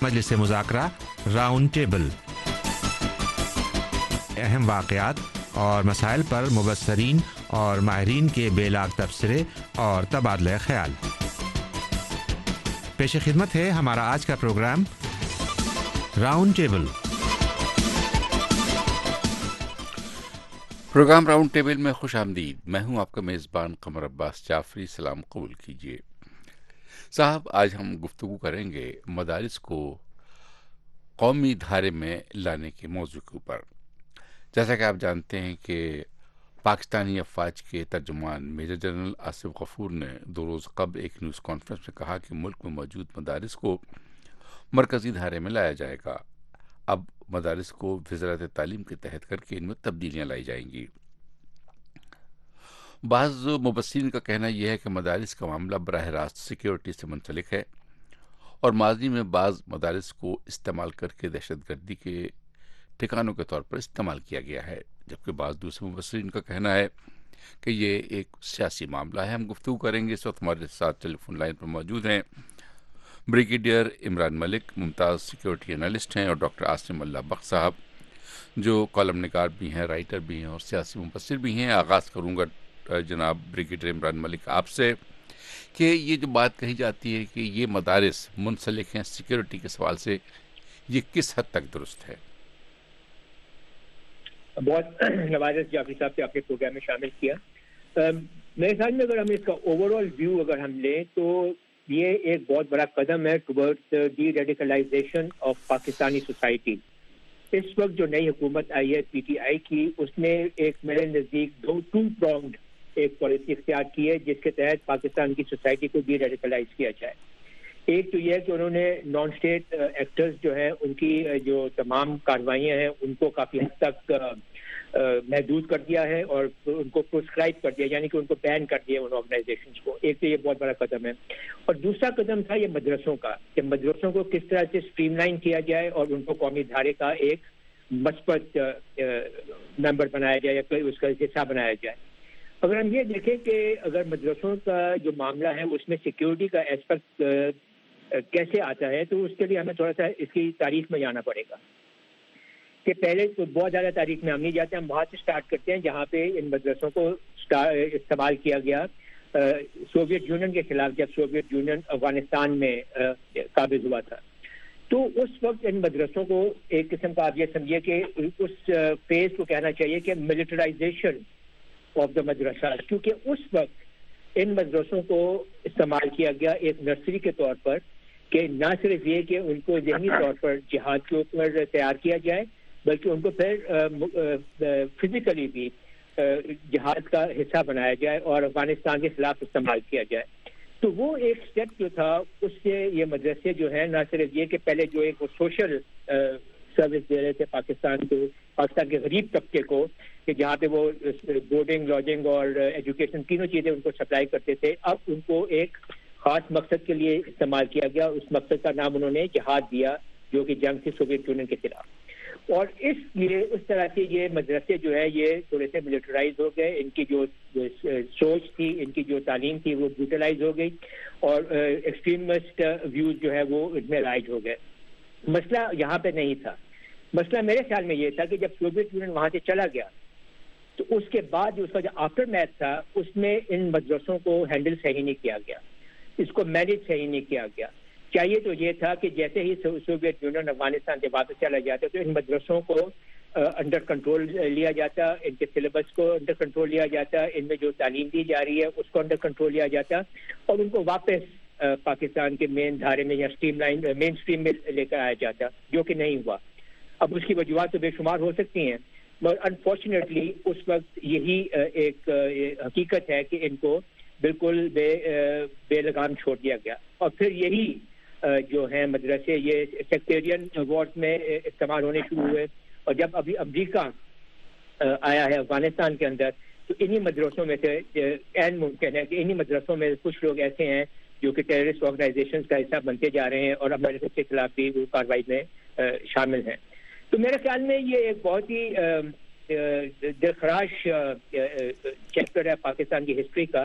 مجلس مذاکرہ round table, اہم واقعات اور مسائل پر مبصرین اور ماہرین کے بے لاگ تبصرے اور تبادلہ خیال۔ پیش خدمت ہے ہمارا آج کا programme round table. Programme round table میں خوش آمدید۔ میں ہوں آپ کا میزبان قمر عباس جعفری۔ سلام قبول کیجیے۔ صاحب، آج ہم گفتگو کریں گے مدارس کو قومی دھارے میں لانے کے موضوع کے اوپر۔ جیسا کہ آپ جانتے ہیں کہ پاکستانی افواج کے ترجمان میجر جنرل آصف غفور نے 2 روز قبل ایک نیوز کانفرنس میں کہا کہ ملک میں موجود مدارس کو مرکزی دھارے میں لایا جائے گا۔ اب مدارس کو وزارت تعلیم کے تحت کر کے ان میں تبدیلیاں لائی جائیں گی۔ بعض مبصرین کا کہنا یہ ہے کہ مدارس کا معاملہ براہ راست سیکیورٹی سے منسلک ہے اور ماضی میں بعض مدارس کو استعمال کر کے دہشت گردی کے ٹھکانوں کے طور پر استعمال کیا گیا ہے، جبکہ بعض دوسرے مبصرین کا کہنا ہے کہ یہ ایک سیاسی معاملہ ہے۔ ہم گفتگو کریں گے۔ اس وقت ہمارے ساتھ ٹیلی فون لائن پر موجود ہیں بریگیڈیئر عمران ملک، ممتاز سیکیورٹی انالسٹ ہیں، اور ڈاکٹر عاصم اللہ بخش صاحب جو کالم نگار بھی ہیں، رائٹر بھی ہیں اور سیاسی مبصر بھی ہیں۔ آغاز کروں گا جناب بریگیڈیئر عمران ملک آپ سے کہ یہ جو بات کہی جاتی ہے کہ یہ مدارس منسلک ہیں سیکیورٹی کے سوال سے، یہ کس حد تک درست ہے؟ بہت نوازش جعفری صاحب سے آپ نے پروگرام میں شامل کیا۔ میرے خیال میں اگر ہم اس کا اوور آل ویو اگر ہم لیں تو یہ ایک بہت بڑا قدم ہے toward deradicalisation of Pakistani society. اس وقت جو نئی حکومت آئی ہے پی ٹی آئی کی، اس نے ایک میرے نزدیک ٹو پرونگڈ ایک پالیسی اختیار کی ہے جس کے تحت پاکستان کی سوسائٹی کو ڈی ریڈیکلائز کیا جائے۔ ایک تو یہ ہے کہ انہوں نے نان اسٹیٹ ایکٹرز جو ہیں ان کی جو تمام کارروائیاں ہیں ان کو کافی حد تک محدود کر دیا ہے اور ان کو پرسکرائب کر دیا، یعنی کہ ان کو بین کر دیا ان آرگنائزیشنز کو۔ ایک تو یہ بہت بڑا قدم ہے، اور دوسرا قدم تھا یہ مدرسوں کا، کہ مدرسوں کو کس طرح سے اسٹریم لائن کیا جائے اور ان کو قومی دھارے کا ایک مثبت ممبر بنایا جائے یا اس کا حصہ بنایا جائے۔ اگر ہم یہ دیکھیں کہ اگر مدرسوں کا جو معاملہ ہے اس میں سیکیورٹی کا ایسپیکٹ کیسے آتا ہے، تو اس کے لیے ہمیں تھوڑا سا اس کی تاریخ میں جانا پڑے گا کہ پہلے تو بہت زیادہ تاریخ میں ہم نہیں جاتے، ہم وہاں سے سٹارٹ کرتے ہیں جہاں پہ ان مدرسوں کو استعمال کیا گیا سوویت یونین کے خلاف، جب سوویت یونین افغانستان میں قابض ہوا تھا۔ تو اس وقت ان مدرسوں کو ایک قسم کا آپ یہ سمجھیے کہ اس فیز کو کہنا چاہیے کہ ملٹرائزیشن آف دا مدرسہ، کیونکہ اس وقت ان مدرسوں کو استعمال کیا گیا ایک نرسری کے طور پر، کہ نہ صرف یہ کہ ان کو ذہنی طور پر جہاد کے اوپر تیار کیا جائے بلکہ ان کو پھر فزیکلی بھی جہاد کا حصہ بنایا جائے اور افغانستان کے خلاف استعمال کیا جائے۔ تو وہ ایک سٹیپ جو تھا اس سے یہ مدرسے جو ہیں نہ صرف یہ کہ پہلے جو ایک وہ سوشل سروس دے رہے تھے پاکستان کے غریب طبقے کو، کہ جہاں پہ وہ بورڈنگ، لاڈجنگ اور ایجوکیشن تینوں چیزیں ان کو سپلائی کرتے تھے، اب ان کو ایک خاص مقصد کے لیے استعمال کیا گیا۔ اس مقصد کا نام انہوں نے جہاد دیا، جو کہ جنگ تھی سوویت یونین کے خلاف۔ اور اس لیے اس طرح سے یہ مدرسے جو ہے یہ تھوڑے سے ملٹرائز ہو گئے، ان کی جو سوچ تھی، ان کی جو تعلیم تھی وہ بروٹلائز ہو گئی، اور ایکسٹریمسٹ ویوز جو ہے وہ ان میں رائج ہو گئے۔ مسئلہ یہاں پہ نہیں تھا، مسئلہ میرے خیال میں یہ تھا کہ جب سوویت یونین وہاں سے چلا گیا تو اس کے بعد جو اس کا جو آفٹر میتھ تھا اس میں ان مدرسوں کو ہینڈل صحیح نہیں کیا گیا، اس کو مینیج صحیح نہیں کیا گیا۔ چاہیے تو یہ تھا کہ جیسے ہی سوویت یونین افغانستان سے واپس چلا جاتا تو ان مدرسوں کو انڈر کنٹرول لیا جاتا، ان کے سلیبس کو انڈر کنٹرول لیا جاتا، ان میں جو تعلیم دی جا رہی ہے اس کو انڈر کنٹرول لیا جاتا، اور ان کو واپس پاکستان کے مین دھارے میں یا مین اسٹریم میں لے کر آیا جاتا، جو کہ نہیں ہوا۔ اب اس کی وجوہات تو بے شمار ہو سکتی ہیں، مگر انفارچونیٹلی اس وقت یہی ایک حقیقت ہے کہ ان کو بالکل بے لگام چھوڑ دیا گیا، اور پھر یہی جو ہیں مدرسے یہ سیکٹیرین وارز میں استعمال ہونے شروع ہوئے، اور جب ابھی امریکہ آیا ہے افغانستان کے اندر تو انہی مدرسوں میں سے عین ممکن ہے کہ انہی مدرسوں میں کچھ لوگ ایسے ہیں جو کہ ٹیررسٹ آرگنائزیشنز کا حصہ بنتے جا رہے ہیں اور امریکہ کے خلاف بھی وہ کارروائی میں شامل ہیں۔ تو میرے خیال میں یہ ایک بہت ہی دلخراش چیپٹر ہے پاکستان کی ہسٹری کا،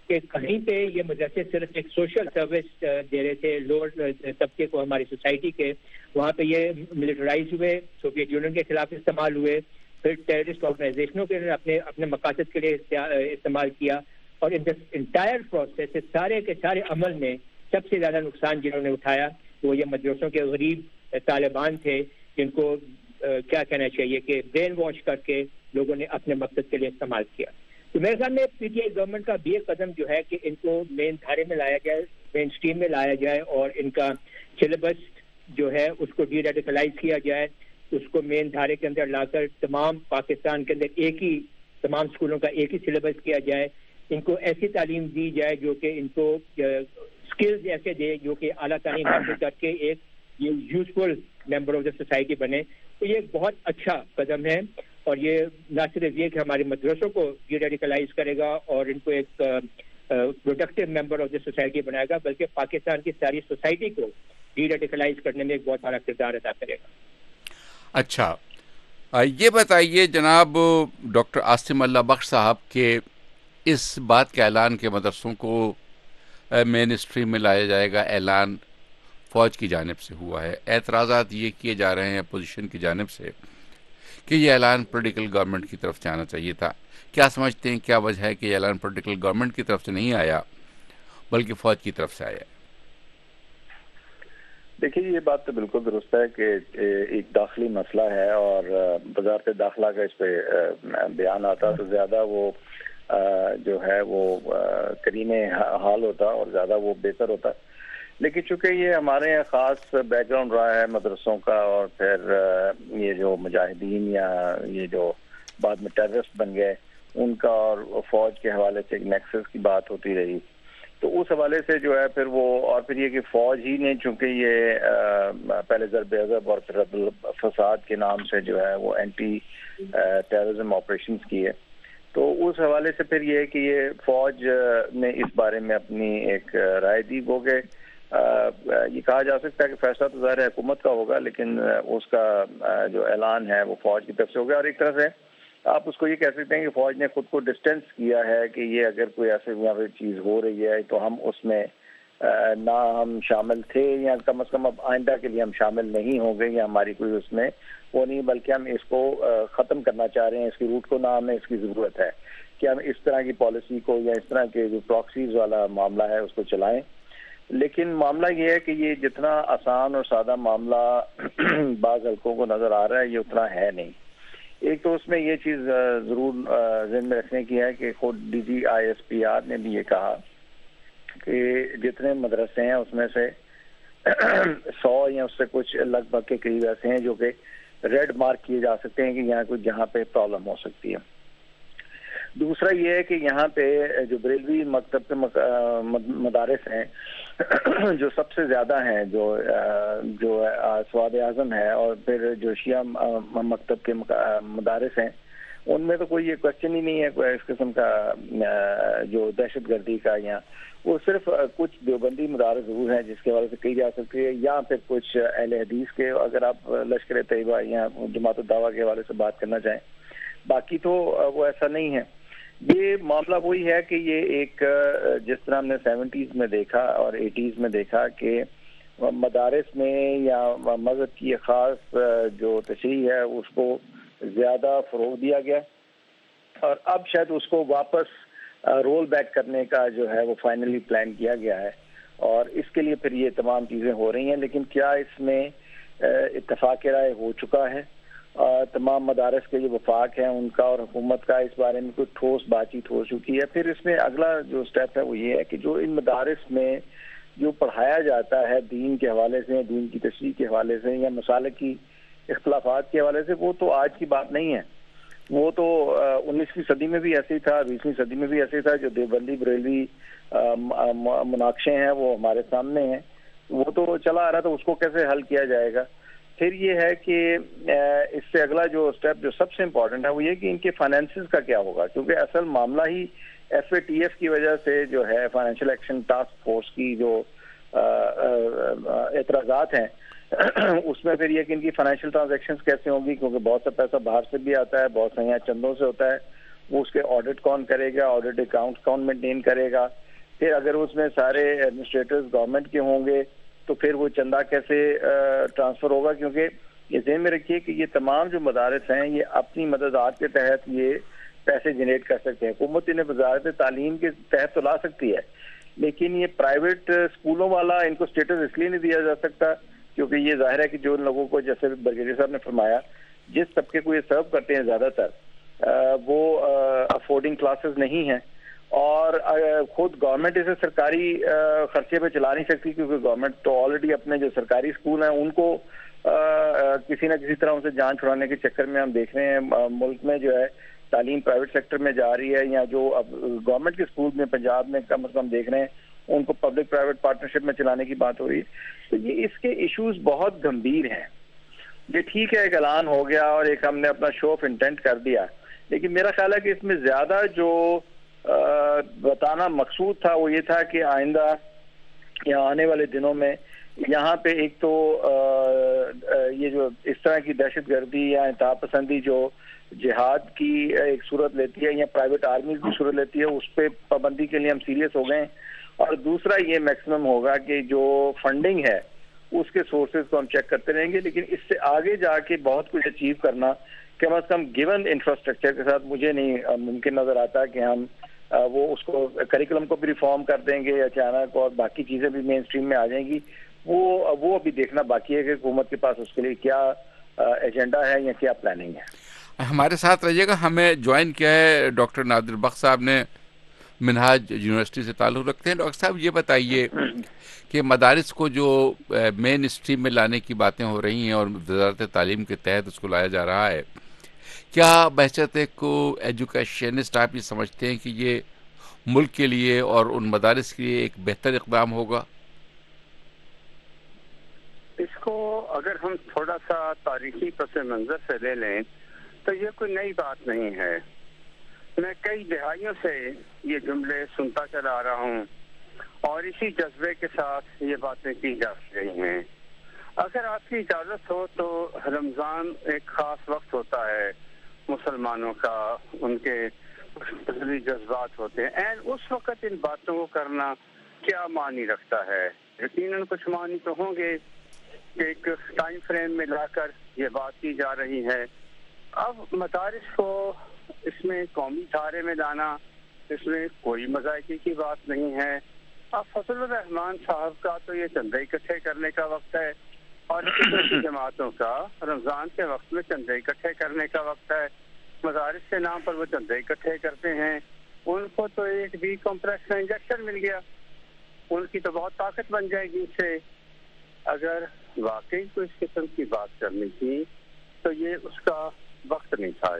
کہ کہیں پہ یہ مدرسے صرف ایک سوشل سروس دے رہے تھے لوور طبقے کو ہماری سوسائٹی کے، وہاں پہ یہ ملٹرائز ہوئے، سوویت یونین کے خلاف استعمال ہوئے، پھر ٹیررسٹ آرگنائزیشنوں کے اپنے مقاصد کے لیے استعمال کیا، اور ان دس انٹائر پروسیس سارے کے سارے عمل میں سب سے زیادہ نقصان جنہوں نے اٹھایا وہ یہ مدرسوں کے غریب طالبان تھے، جن کو کیا کہنا چاہیے کہ برین واش کر کے لوگوں نے اپنے مقصد کے لیے استعمال کیا۔ تو میرے خیال میں پی ٹی آئی گورنمنٹ کا بھی ایک قدم جو ہے کہ ان کو مین دھارے میں لایا جائے، مین اسٹریم میں لایا جائے، اور ان کا سلیبس جو ہے اس کو ڈی ریڈیکلائز کیا جائے، اس کو مین دھارے کے اندر لا کر تمام پاکستان کے اندر تمام اسکولوں کا ایک ہی سلیبس کیا جائے، ان کو ایسی تعلیم دی جائے جو کہ ان کو اسکلز ایسے دے جو کہ اعلیٰ تعلیم حاصل کر کے ایک useful member of the society بنے۔ تو یہ ایک بہت اچھا قدم ہے، اور یہ نہ صرف یہ کہ ہمارے مدرسوں کو ڈی ریڈیکلائز کرے گا اور ان کو ایک productive member of the society بنائے گا، بلکہ پاکستان کی ساری سوسائٹی کو ڈی ریڈیکلائز کرنے میں ایک بہت بڑا کردار ادا کرے گا۔ اچھا، یہ بتائیے جناب ڈاکٹر عاصم اللہ بخش صاحب کہ اس بات کے اعلان کے مدرسوں کو مین اسٹریم میں لایا جائے گا اعلان فوج کی جانب سے ہوا ہے، اعتراضات یہ کیے جا رہے ہیں اپوزیشن کی جانب سے کہ یہ اعلان پولیٹیکل گورنمنٹ کی طرف سے آنا چاہیے تھا، کیا سمجھتے ہیں کیا وجہ ہے کہ یہ اعلان پولیٹیکل گورنمنٹ کی طرف سے نہیں آیا بلکہ فوج کی طرف سے آیا؟ دیکھیے یہ بات تو بالکل درست ہے کہ ایک داخلی مسئلہ ہے، اور وزارت داخلہ کا اس پہ بیان آتا تو زیادہ وہ جو ہے وہ کریم حال ہوتا اور زیادہ وہ بہتر ہوتا، لیکن چونکہ یہ ہمارے یہاں خاص بیک گراؤنڈ رہا ہے مدرسوں کا، اور پھر یہ جو مجاہدین یا یہ جو بعد میں ٹیررسٹ بن گئے ان کا اور فوج کے حوالے سے ایک نیکسس کی بات ہوتی رہی، تو اس حوالے سے جو ہے پھر وہ، اور پھر یہ کہ فوج ہی نے چونکہ یہ پہلے ضرب عضب اور پھر رد الفساد کے نام سے جو ہے وہ اینٹی ٹیررزم آپریشنز کی ہے، تو اس حوالے سے پھر یہ ہے کہ یہ فوج نے اس بارے میں اپنی ایک رائے دی، وہ کہ یہ کہا جا سکتا ہے کہ فیصلہ تو ظاہر حکومت کا ہوگا، لیکن اس کا جو اعلان ہے وہ فوج کی طرف سے ہوگا، اور ایک طرح سے آپ اس کو یہ کہہ سکتے ہیں کہ فوج نے خود کو ڈسٹینس کیا ہے کہ یہ اگر کوئی ایسے یہاں پہ چیز ہو رہی ہے تو ہم اس میں نہ ہم شامل تھے، یا کم از کم اب آئندہ کے لیے ہم شامل نہیں ہوں گے، یا ہماری کوئی اس میں وہ نہیں، بلکہ ہم اس کو ختم کرنا چاہ رہے ہیں، اس کی روٹ کو نہ ہمیں اس کی ضرورت ہے کہ ہم اس طرح کی پالیسی کو یا اس طرح کے جو پراکسیز والا معاملہ ہے اس کو چلائیں۔ لیکن معاملہ یہ ہے کہ یہ جتنا آسان اور سادہ معاملہ بعض حلقوں کو نظر آ رہا ہے یہ اتنا ہے نہیں۔ ایک تو اس میں یہ چیز ضرور ذہن میں رکھنے کی ہے کہ خود D G I S P R نے بھی یہ کہا کہ جتنے مدرسے ہیں اس میں سے 100 یا اس سے کچھ لگ بھگ کے قریب ایسے ہیں جو کہ ریڈ مارک کیے جا سکتے ہیں کہ یہاں کوئی جہاں پہ پرابلم ہو سکتی ہے۔ دوسرا یہ ہے کہ یہاں پہ جو بریلوی مکتب کے مدارس ہیں جو سب سے زیادہ ہیں، جو سواد اعظم ہے، اور پھر جو شیعہ مکتب کے مدارس ہیں، ان میں تو کوئی یہ کوشچن ہی نہیں ہے کوئی اس قسم کا جو دہشت گردی کا، یا وہ صرف کچھ دیوبندی مدارس ضرور ہیں جس کے حوالے سے کہی جا سکتی ہے، یا پھر کچھ اہل حدیث کے اگر آپ لشکر طیبہ یا جماعت الدعوہ کے حوالے سے بات کرنا چاہیں، باقی تو وہ ایسا نہیں ہے۔ یہ معاملہ وہی ہے کہ یہ ایک جس طرح ہم نے 70s میں دیکھا اور 80s میں دیکھا کہ مدارس میں یا مذہب کی خاص جو تشریح ہے اس کو زیادہ فروغ دیا گیا، اور اب شاید اس کو واپس رول بیک کرنے کا جو ہے وہ فائنلی پلان کیا گیا ہے، اور اس کے لیے پھر یہ تمام چیزیں ہو رہی ہیں۔ لیکن کیا اس میں اتفاق رائے ہو چکا ہے؟ تمام مدارس کے جو وفاق ہیں ان کا اور حکومت کا اس بارے میں کوئی ٹھوس بات چیت ہو چکی ہے؟ پھر اس میں اگلا جو سٹیپ ہے وہ یہ ہے کہ جو ان مدارس میں جو پڑھایا جاتا ہے دین کے حوالے سے، دین کی تشریح کے حوالے سے یا مسالک کی اختلافات کے حوالے سے، وہ تو آج کی بات نہیں ہے، وہ تو 19ویں صدی میں بھی ایسے ہی تھا، 20ویں صدی میں بھی ایسے ہی تھا۔ جو دیوبندی بریلوی مناقشے ہیں وہ ہمارے سامنے ہیں، وہ تو چلا آ رہا تھا، اس کو کیسے حل کیا جائے گا؟ پھر یہ ہے کہ اس سے اگلا جو سٹیپ جو سب سے امپورٹنٹ ہے وہ یہ کہ ان کے فائنینسز کا کیا ہوگا، کیونکہ اصل معاملہ ہی ایف اے ٹی ایف کی وجہ سے جو ہے فائنینشیل ایکشن ٹاسک فورس کی جو اعتراضات ہیں اس میں پھر یہ کہ ان کی فائنینشیل ٹرانزیکشنز کیسے ہوں گی، کیونکہ بہت سا پیسہ باہر سے بھی آتا ہے، بہت سے یہاں چندوں سے ہوتا ہے، وہ اس کے آڈٹ کون کرے گا، آڈٹ اکاؤنٹ کون مینٹین کرے گا، پھر اگر اس میں سارے ایڈمنسٹریٹرز گورنمنٹ کے ہوں گے تو پھر وہ چندہ کیسے ٹرانسفر ہوگا؟ کیونکہ یہ ذہن میں رکھیے کہ یہ تمام جو مدارس ہیں یہ اپنی مددات کے تحت یہ پیسے جنریٹ کر سکتے ہیں. حکومت انہیں وزارت تعلیم کے تحت تو لا سکتی ہے، لیکن یہ پرائیویٹ اسکولوں والا ان کو اسٹیٹس اس لیے نہیں دیا جا سکتا کیونکہ یہ ظاہر ہے کہ جو لوگوں کو، جیسے برگیڈیئر صاحب نے فرمایا، جس طبقے کو یہ سرو کرتے ہیں زیادہ تر وہ افورڈنگ کلاسز نہیں ہیں، اور خود گورنمنٹ اسے سرکاری خرچے پہ چلا نہیں سکتی کیونکہ گورنمنٹ تو آلریڈی اپنے جو سرکاری اسکول ہیں ان کو کسی نہ کسی طرح ان سے جان چھڑانے کے چکر میں ہم دیکھ رہے ہیں ملک میں جو ہے تعلیم پرائیویٹ سیکٹر میں جا رہی ہے، یا جو اب گورنمنٹ کے اسکول میں پنجاب میں کم از کم دیکھ رہے ہیں ان کو پبلک پرائیویٹ پارٹنرشپ میں چلانے کی بات ہو رہی ہے. تو یہ اس کے ایشوز بہت گمبھیر ہیں. یہ ٹھیک ہے ایک اعلان ہو گیا اور ایک ہم نے اپنا شو آف انٹینٹ کر دیا، لیکن میرا خیال ہے کہ اس میں زیادہ جو بتانا مقصود تھا وہ یہ تھا کہ آئندہ یا آنے والے دنوں میں یہاں پہ ایک تو یہ جو اس طرح کی دہشت گردی یا انتہا پسندی جو جہاد کی ایک صورت لیتی ہے یا پرائیویٹ آرمیز کی صورت لیتی ہے اس پہ پابندی کے لیے ہم سیریس ہو گئے ہیں. اور دوسرا یہ میکسیمم ہوگا کہ جو فنڈنگ ہے اس کے سورسز کو ہم چیک کرتے رہیں گے، لیکن اس سے آگے جا کے بہت کچھ اچیو کرنا کم از کم گیون انفراسٹرکچر کے ساتھ مجھے نہیں ممکن نظر آتا کہ ہم وہ اس کو کریکولم کو بھی ریفارم کر دیں گے اچانک اور باقی چیزیں بھی مین اسٹریم میں آ جائیں گی. وہ ابھی دیکھنا باقی ہے کہ حکومت کے پاس اس کے لیے کیا ایجنڈا ہے یا کیا پلاننگ ہے. ہمارے ساتھ رہیے گا. ہمیں جوائن کیا ہے ڈاکٹر نادر بخش صاحب نے، منہاج یونیورسٹی سے تعلق رکھتے ہیں. ڈاکٹر صاحب یہ بتائیے کہ مدارس کو جو مین اسٹریم میں لانے کی باتیں ہو رہی ہیں اور وزارت تعلیم کے تحت اس کو لایا جا رہا ہے، کیا بحثیت کو ایجوکیشنسٹ آپ یہ سمجھتے ہیں کہ یہ ملک کے لیے اور ان مدارس کے لیے ایک بہتر اقدام ہوگا؟ اس کو اگر ہم تھوڑا سا تاریخی پس منظر سے لے لیں تو یہ کوئی نئی بات نہیں ہے. میں کئی دہائیوں سے یہ جملے سنتا چلا آ رہا ہوں اور اسی جذبے کے ساتھ یہ باتیں کی جا رہی ہیں. اگر آپ کی اجازت ہو تو رمضان ایک خاص وقت ہوتا ہے مسلمانوں کا، ان کے مذہبی جذبات ہوتے ہیں، اینڈ اس وقت ان باتوں کو کرنا کیا معنی رکھتا ہے؟ یقیناً کچھ معنی تو ہوں گے کہ ایک ٹائم فریم میں لا کر یہ بات کی جا رہی ہے. اب مدارس کو اس میں قومی دھارے میں لانا، اس میں کوئی مذائقے کی بات نہیں ہے. اب فضل الرحمان صاحب کا تو یہ چندے اکٹھے کرنے کا وقت ہے اور اسی جماعتوں کا رمضان کے وقت میں چندے اکٹھے کرنے کا وقت ہے. مدارس کے نام پر وہ چندے اکٹھے کرتے ہیں. ان کو تو ایک بی کمپلیکس کا انجیکشن مل گیا، ان کی تو بہت طاقت بن جائے گی اس سے. اگر واقعی کو اس قسم کی بات کرنی تھی تو یہ اس کا وقت نہیں تھا،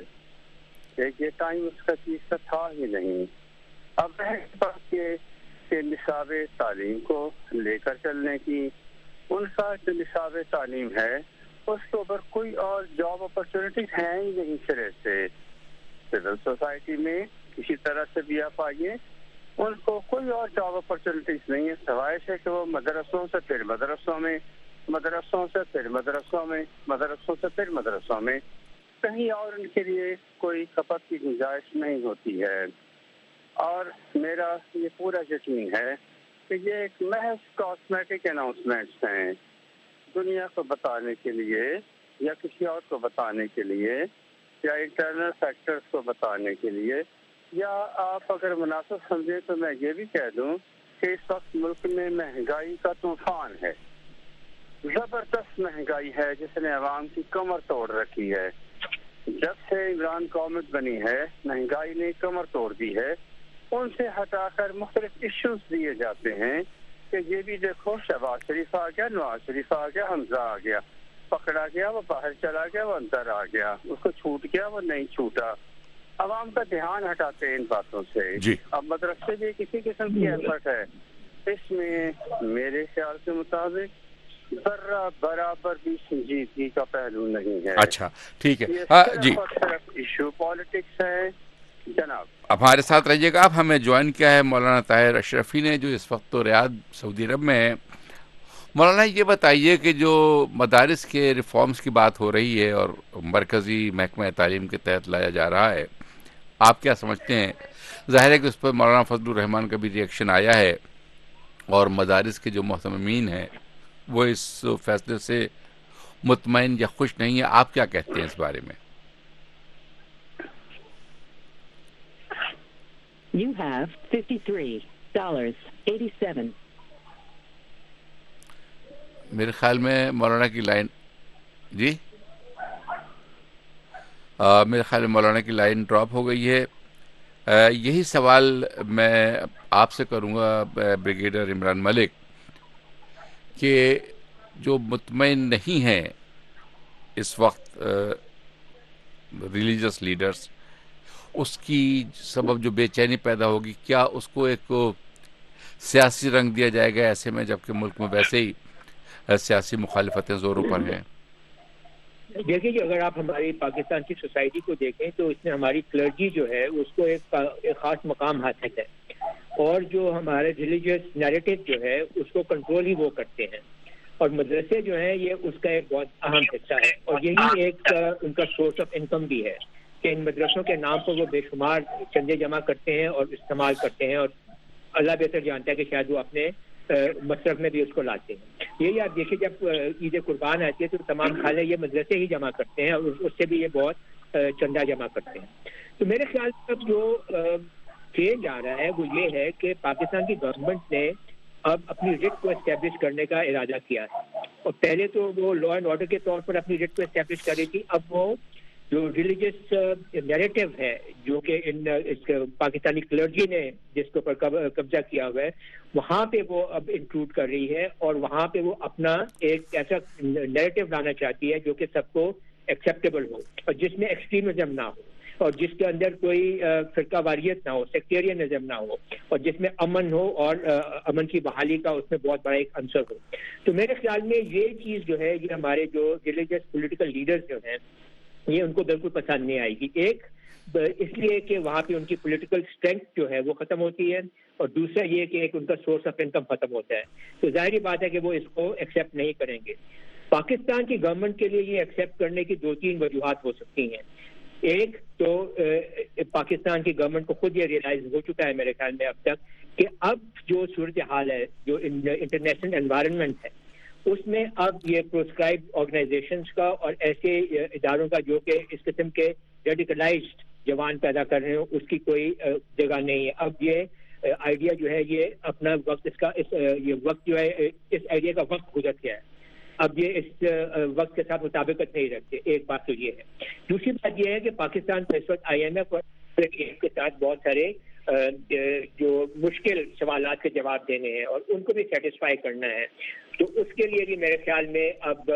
یہ ٹائم اس کا چیز کا تھا ہی نہیں. اب ہے بات یہ کہ نصاب تعلیم کو لے کر چلنے کی، ان کا جو نصاب تعلیم ہے اس کے اوپر کوئی اور جاب اپرچونیٹیز ہیں ہی نہیں سرے سے. سول سوسائٹی میں کسی طرح سے بھی آپ آئیے، ان کو کوئی اور جاب اپرچونیٹیز نہیں ہے سوائے سے کہ وہ مدرسوں سے پھر مدرسوں میں، مدرسوں سے پھر مدرسوں میں، مدرسوں سے پھر مدرسوں میں، کہیں اور ان کے لیے کوئی کھپت کی گنجائش نہیں ہوتی ہے. اور میرا یہ پورا یقین ہے کہ یہ ایک محض کاسمیٹک اناؤنسمنٹس ہیں، دنیا کو بتانے کے لیے یا کسی اور کو بتانے کے لیے یا انٹرنل فیکٹرز کو بتانے کے لیے، یا آپ اگر مناسب سمجھیں تو میں یہ بھی کہہ دوں کہ اس وقت ملک میں مہنگائی کا طوفان ہے، زبردست مہنگائی ہے جس نے عوام کی کمر توڑ رکھی ہے. جب سے عمران گورنمنٹ بنی ہے مہنگائی نے کمر توڑ دی ہے. ان سے ہٹا کر مختلف ایشوز دیے جاتے ہیں کہ یہ بھی دیکھو شہباز شریف آ گیا، نواز شریف آ گیا، حمزہ آ گیا، پکڑا گیا وہ باہر چلا گیا وہ اندر آ گیا، اس کو چھوٹ گیا وہ نہیں چھوٹا. عوام کا دھیان ہٹاتے ہیں ان باتوں سے. اب مدرسے بھی کسی قسم کی ایفرٹ ہے، اس میں میرے خیال کے مطابق ذرا برابر بھی سنجیدگی کا پہلو نہیں ہے. اچھا ٹھیک ہے جی، صرف ایشو پالیٹکس ہے. جناب اب ہمارے ساتھ رہیے گا. اب ہمیں جوائن کیا ہے مولانا طاہر اشرفی نے، جو اس وقت تو ریاض سعودی عرب میں ہے. مولانا یہ بتائیے کہ جو مدارس کے ریفارمز کی بات ہو رہی ہے اور مرکزی محکمہ تعلیم کے تحت لایا جا رہا ہے، آپ کیا سمجھتے ہیں؟ ظاہر ہے کہ اس پر مولانا فضل الرحمان کا بھی ریئیکشن آیا ہے اور مدارس کے جو محتمین ہیں وہ اس فیصلے سے مطمئن یا خوش نہیں ہے. آپ کیا کہتے ہیں اس بارے میں؟ You have $53.87. میرے خیال میں مولانا کی لائن جی میرے خیال میں مولانا کی لائن ڈراپ ہو گئی ہے. یہی سوال میں آپ سے کروں گا بریگیڈیئر عمران ملک کہ جو مطمئن نہیں ہیں اس وقت ریلیجس لیڈرز، اس کی سبب جو بے چینی پیدا ہوگی، کیا اس کو ایک سیاسی رنگ دیا جائے گا ایسے میں جبکہ ملک میں ویسے ہی سیاسی مخالفتیں زوروں پر ہیں؟ دیکھیے جی، اگر آپ ہماری پاکستان کی سوسائٹی کو دیکھیں تو اس میں ہماری کلرجی جو ہے اس کو ایک خاص مقام حاصل ہے، اور جو ہمارے ریلیجیس نیریٹو جو ہے اس کو کنٹرول ہی وہ کرتے ہیں، اور مدرسے جو ہیں یہ اس کا ایک بہت اہم حصہ ہے، اور یہی ایک ان کا سورس آف انکم بھی ہے کہ ان مدرسوں کے نام پر وہ بے شمار چندے جمع کرتے ہیں اور استعمال کرتے ہیں، اور اللہ بہتر جانتا ہے کہ شاید وہ اپنے مصرف میں بھی اس کو لاتے ہیں. یہی آپ دیکھیں جب عید قربان آتی ہے تو تمام کھالے یہ مدرسے ہی جمع کرتے ہیں اور اس سے بھی یہ بہت چندہ جمع کرتے ہیں. تو میرے خیال سے اب جو چینج آ رہا ہے وہ یہ ہے کہ پاکستان کی گورنمنٹ نے اب اپنی رٹ کو اسٹیبلش کرنے کا ارادہ کیا ہے، اور پہلے تو وہ لا اینڈ آرڈر کے طور پر اپنی رٹ کو اسٹیبلش کر رہی تھی. اب وہ جو ریلیجس نیریٹو ہے جو کہ پاکستانی کلرجی نے جس کے اوپر قبضہ کیا ہوا ہے، وہاں پہ وہ اب انکلوڈ کر رہی ہے، اور وہاں پہ وہ اپنا ایک ایسا نیریٹو لانا چاہتی ہے جو کہ سب کو ایکسیپٹیبل ہو، اور جس میں ایکسٹریمزم نہ ہو، اور جس کے اندر کوئی فرقہ واریت نہ ہو، سیکٹیرینزم نہ ہو، اور جس میں امن ہو اور امن کی بحالی کا اس میں بہت بڑا ایک عنصر ہو. تو میرے خیال میں یہ چیز جو ہے یہ ہمارے جو ریلیجس پولیٹیکل لیڈرز جو ہیں یہ ان کو بالکل پسند نہیں آئے گی. ایک اس لیے کہ وہاں پہ ان کی پولیٹیکل اسٹرینتھ جو ہے وہ ختم ہوتی ہے، اور دوسرا یہ کہ ایک ان کا سورس آف انکم ختم ہوتا ہے. تو ظاہری بات ہے کہ وہ اس کو ایکسیپٹ نہیں کریں گے. پاکستان کی گورنمنٹ کے لیے یہ ایکسیپٹ کرنے کی 2-3 وجوہات ہو سکتی ہیں. ایک تو پاکستان کی گورنمنٹ کو خود یہ ریئلائز ہو چکا ہے میرے خیال میں اب تک کہ اب جو صورتحال ہے، جو انٹرنیشنل انوائرمنٹ ہے، اس میں اب یہ پروسکرائب آرگنائزیشنز کا اور ایسے اداروں کا جو کہ اس قسم کے ریڈیکلائزڈ جوان پیدا کر رہے ہوں اس کی کوئی جگہ نہیں ہے. اب یہ آئیڈیا جو ہے یہ اپنا وقت یہ وقت جو ہے اس آئیڈیا کا وقت گزر گیا ہے. اب یہ اس وقت کے ساتھ مطابقت نہیں رکھتے. ایک بات تو یہ ہے. دوسری بات یہ ہے کہ پاکستان کو اس وقت IMF اور کے ساتھ بہت سارے جو مشکل سوالات کے جواب دینے ہیں اور ان کو بھی سیٹسفائی کرنا ہے. تو اس کے لیے بھی میرے خیال میں اب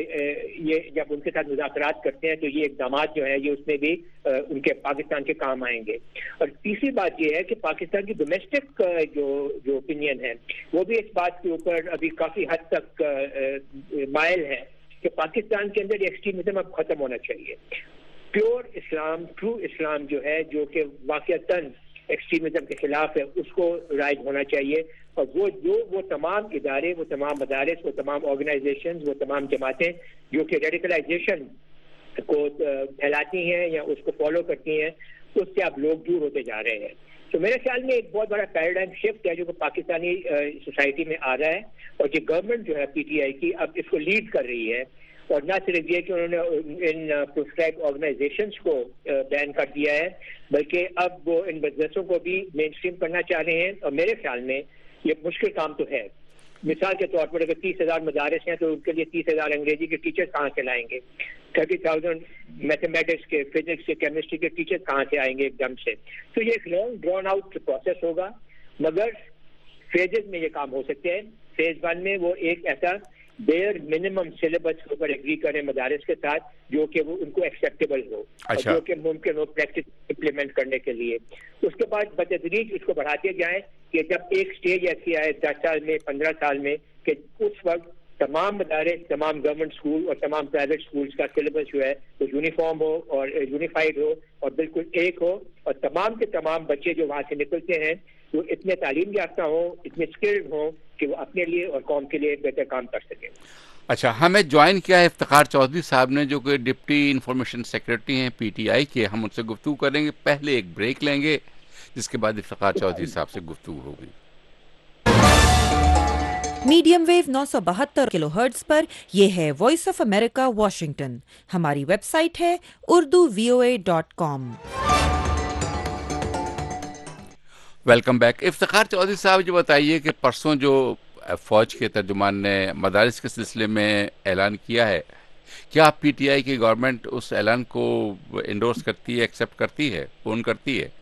یہ جب ان کے ساتھ مذاکرات کرتے ہیں تو یہ اقدامات جو ہیں یہ اس میں بھی ان کے پاکستان کے کام آئیں گے. اور تیسری بات یہ ہے کہ پاکستان کی ڈومیسٹک جو اوپینین ہے وہ بھی اس بات کے اوپر ابھی کافی حد تک مائل ہے کہ پاکستان کے اندر ایکسٹریمزم اب ختم ہونا چاہیے. پیور اسلام، ٹرو اسلام جو ہے جو کہ واقعتاً ایکسٹریمزم کے خلاف ہے اس کو رائج ہونا چاہیے. اور وہ تمام ادارے، وہ تمام مدارس، وہ تمام آرگنائزیشنز، وہ تمام جماعتیں جو کہ ریڈیکلائزیشن کو پھیلاتی ہیں یا اس کو فالو کرتی ہیں اس سے اب لوگ دور ہوتے جا رہے ہیں. تو میرے خیال میں ایک بہت بڑا پیراڈائم شفٹ ہے جو کہ پاکستانی سوسائٹی میں آ رہا ہے، اور یہ گورنمنٹ جو ہے PTI کی اب اس کو لیڈ کر رہی ہے. اور نہ صرف یہ کہ انہوں نے ان پروسکرائب آرگنائزیشنز کو بین کر دیا ہے بلکہ اب وہ ان مدرسوں کو بھی مین اسٹریم کرنا چاہ رہے ہیں. اور میرے خیال میں یہ مشکل کام تو ہے. مثال کے طور پر اگر 30,000 مدارس ہیں تو ان کے لیے 30,000 انگریزی کے ٹیچر کہاں سے لائیں گے؟ 30,000 میتھمیٹکس کے، فزکس کے، کیمسٹری کے ٹیچر کہاں سے آئیں گے ایک دم سے؟ تو یہ ایک لانگ ڈرون آؤٹ پروسیس ہوگا، مگر فیزز میں یہ کام ہو سکتے ہیں. فیز 1 میں وہ ایک ایسا بیئر منیمم سلیبس کے اوپر ایگری کریں مدارس کے ساتھ جو کہ وہ ان کو ایکسیپٹیبل ہو اور جو کہ ممکن ہو پریکٹس امپلیمنٹ کرنے کے لیے. اس کے بعد بتدریج اس کو بڑھاتے جائیں کہ جب ایک سٹیج ایسی آئے 10 سال میں، 15 سال میں، کہ اس وقت تمام مدارس، تمام گورنمنٹ اسکول اور تمام پرائیویٹ اسکولس کا سلیبس جو ہے وہ یونیفارم ہو اور یونیفائڈ ہو اور بالکل ایک ہو، اور تمام کے تمام بچے جو وہاں سے نکلتے ہیں وہ اتنے تعلیم یافتہ ہوں، اتنے اسکلڈ ہوں کہ وہ اپنے لیے اور قوم کے لیے بہتر کام کر سکیں. اچھا، ہمیں جوائن کیا ہے افتخار چودھری صاحب نے جو کہ ڈپٹی انفارمیشن سیکرٹری ہیں PTI کے. ہم ان سے گفتگو کریں گے. پہلے ایک بریک لیں گے. جس کے بعد افتخار چودھری صاحب سے گفتگو ہوگی. میڈیم ویو 972 کلو ہرٹز پر یہ ہے وائس آف امریکہ واشنگٹن. ہماری ویب سائٹ ہے urduvoa.com. Welcome back. Iftikhar Chaudhry صاحب جو بتائیے کہ پرسوں جو فوج کے ترجمان نے مدارس کے سلسلے میں اعلان کیا ہے، کیا پی ٹی آئی کی گورنمنٹ اس اعلان کو انڈورس کرتی ہے، ایکسیپٹ کرتی ہے، اون کرتی ہے؟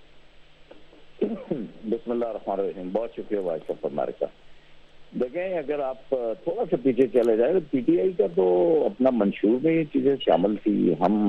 بسم اللہ الرحمن الرحیم. بہت شکریہ وائس آف امریکہ. دیکھیں، اگر آپ تھوڑا سا پیچھے چلے جائیں تو پی ٹی آئی کا تو اپنا منشور میں یہ چیزیں شامل تھی. ہم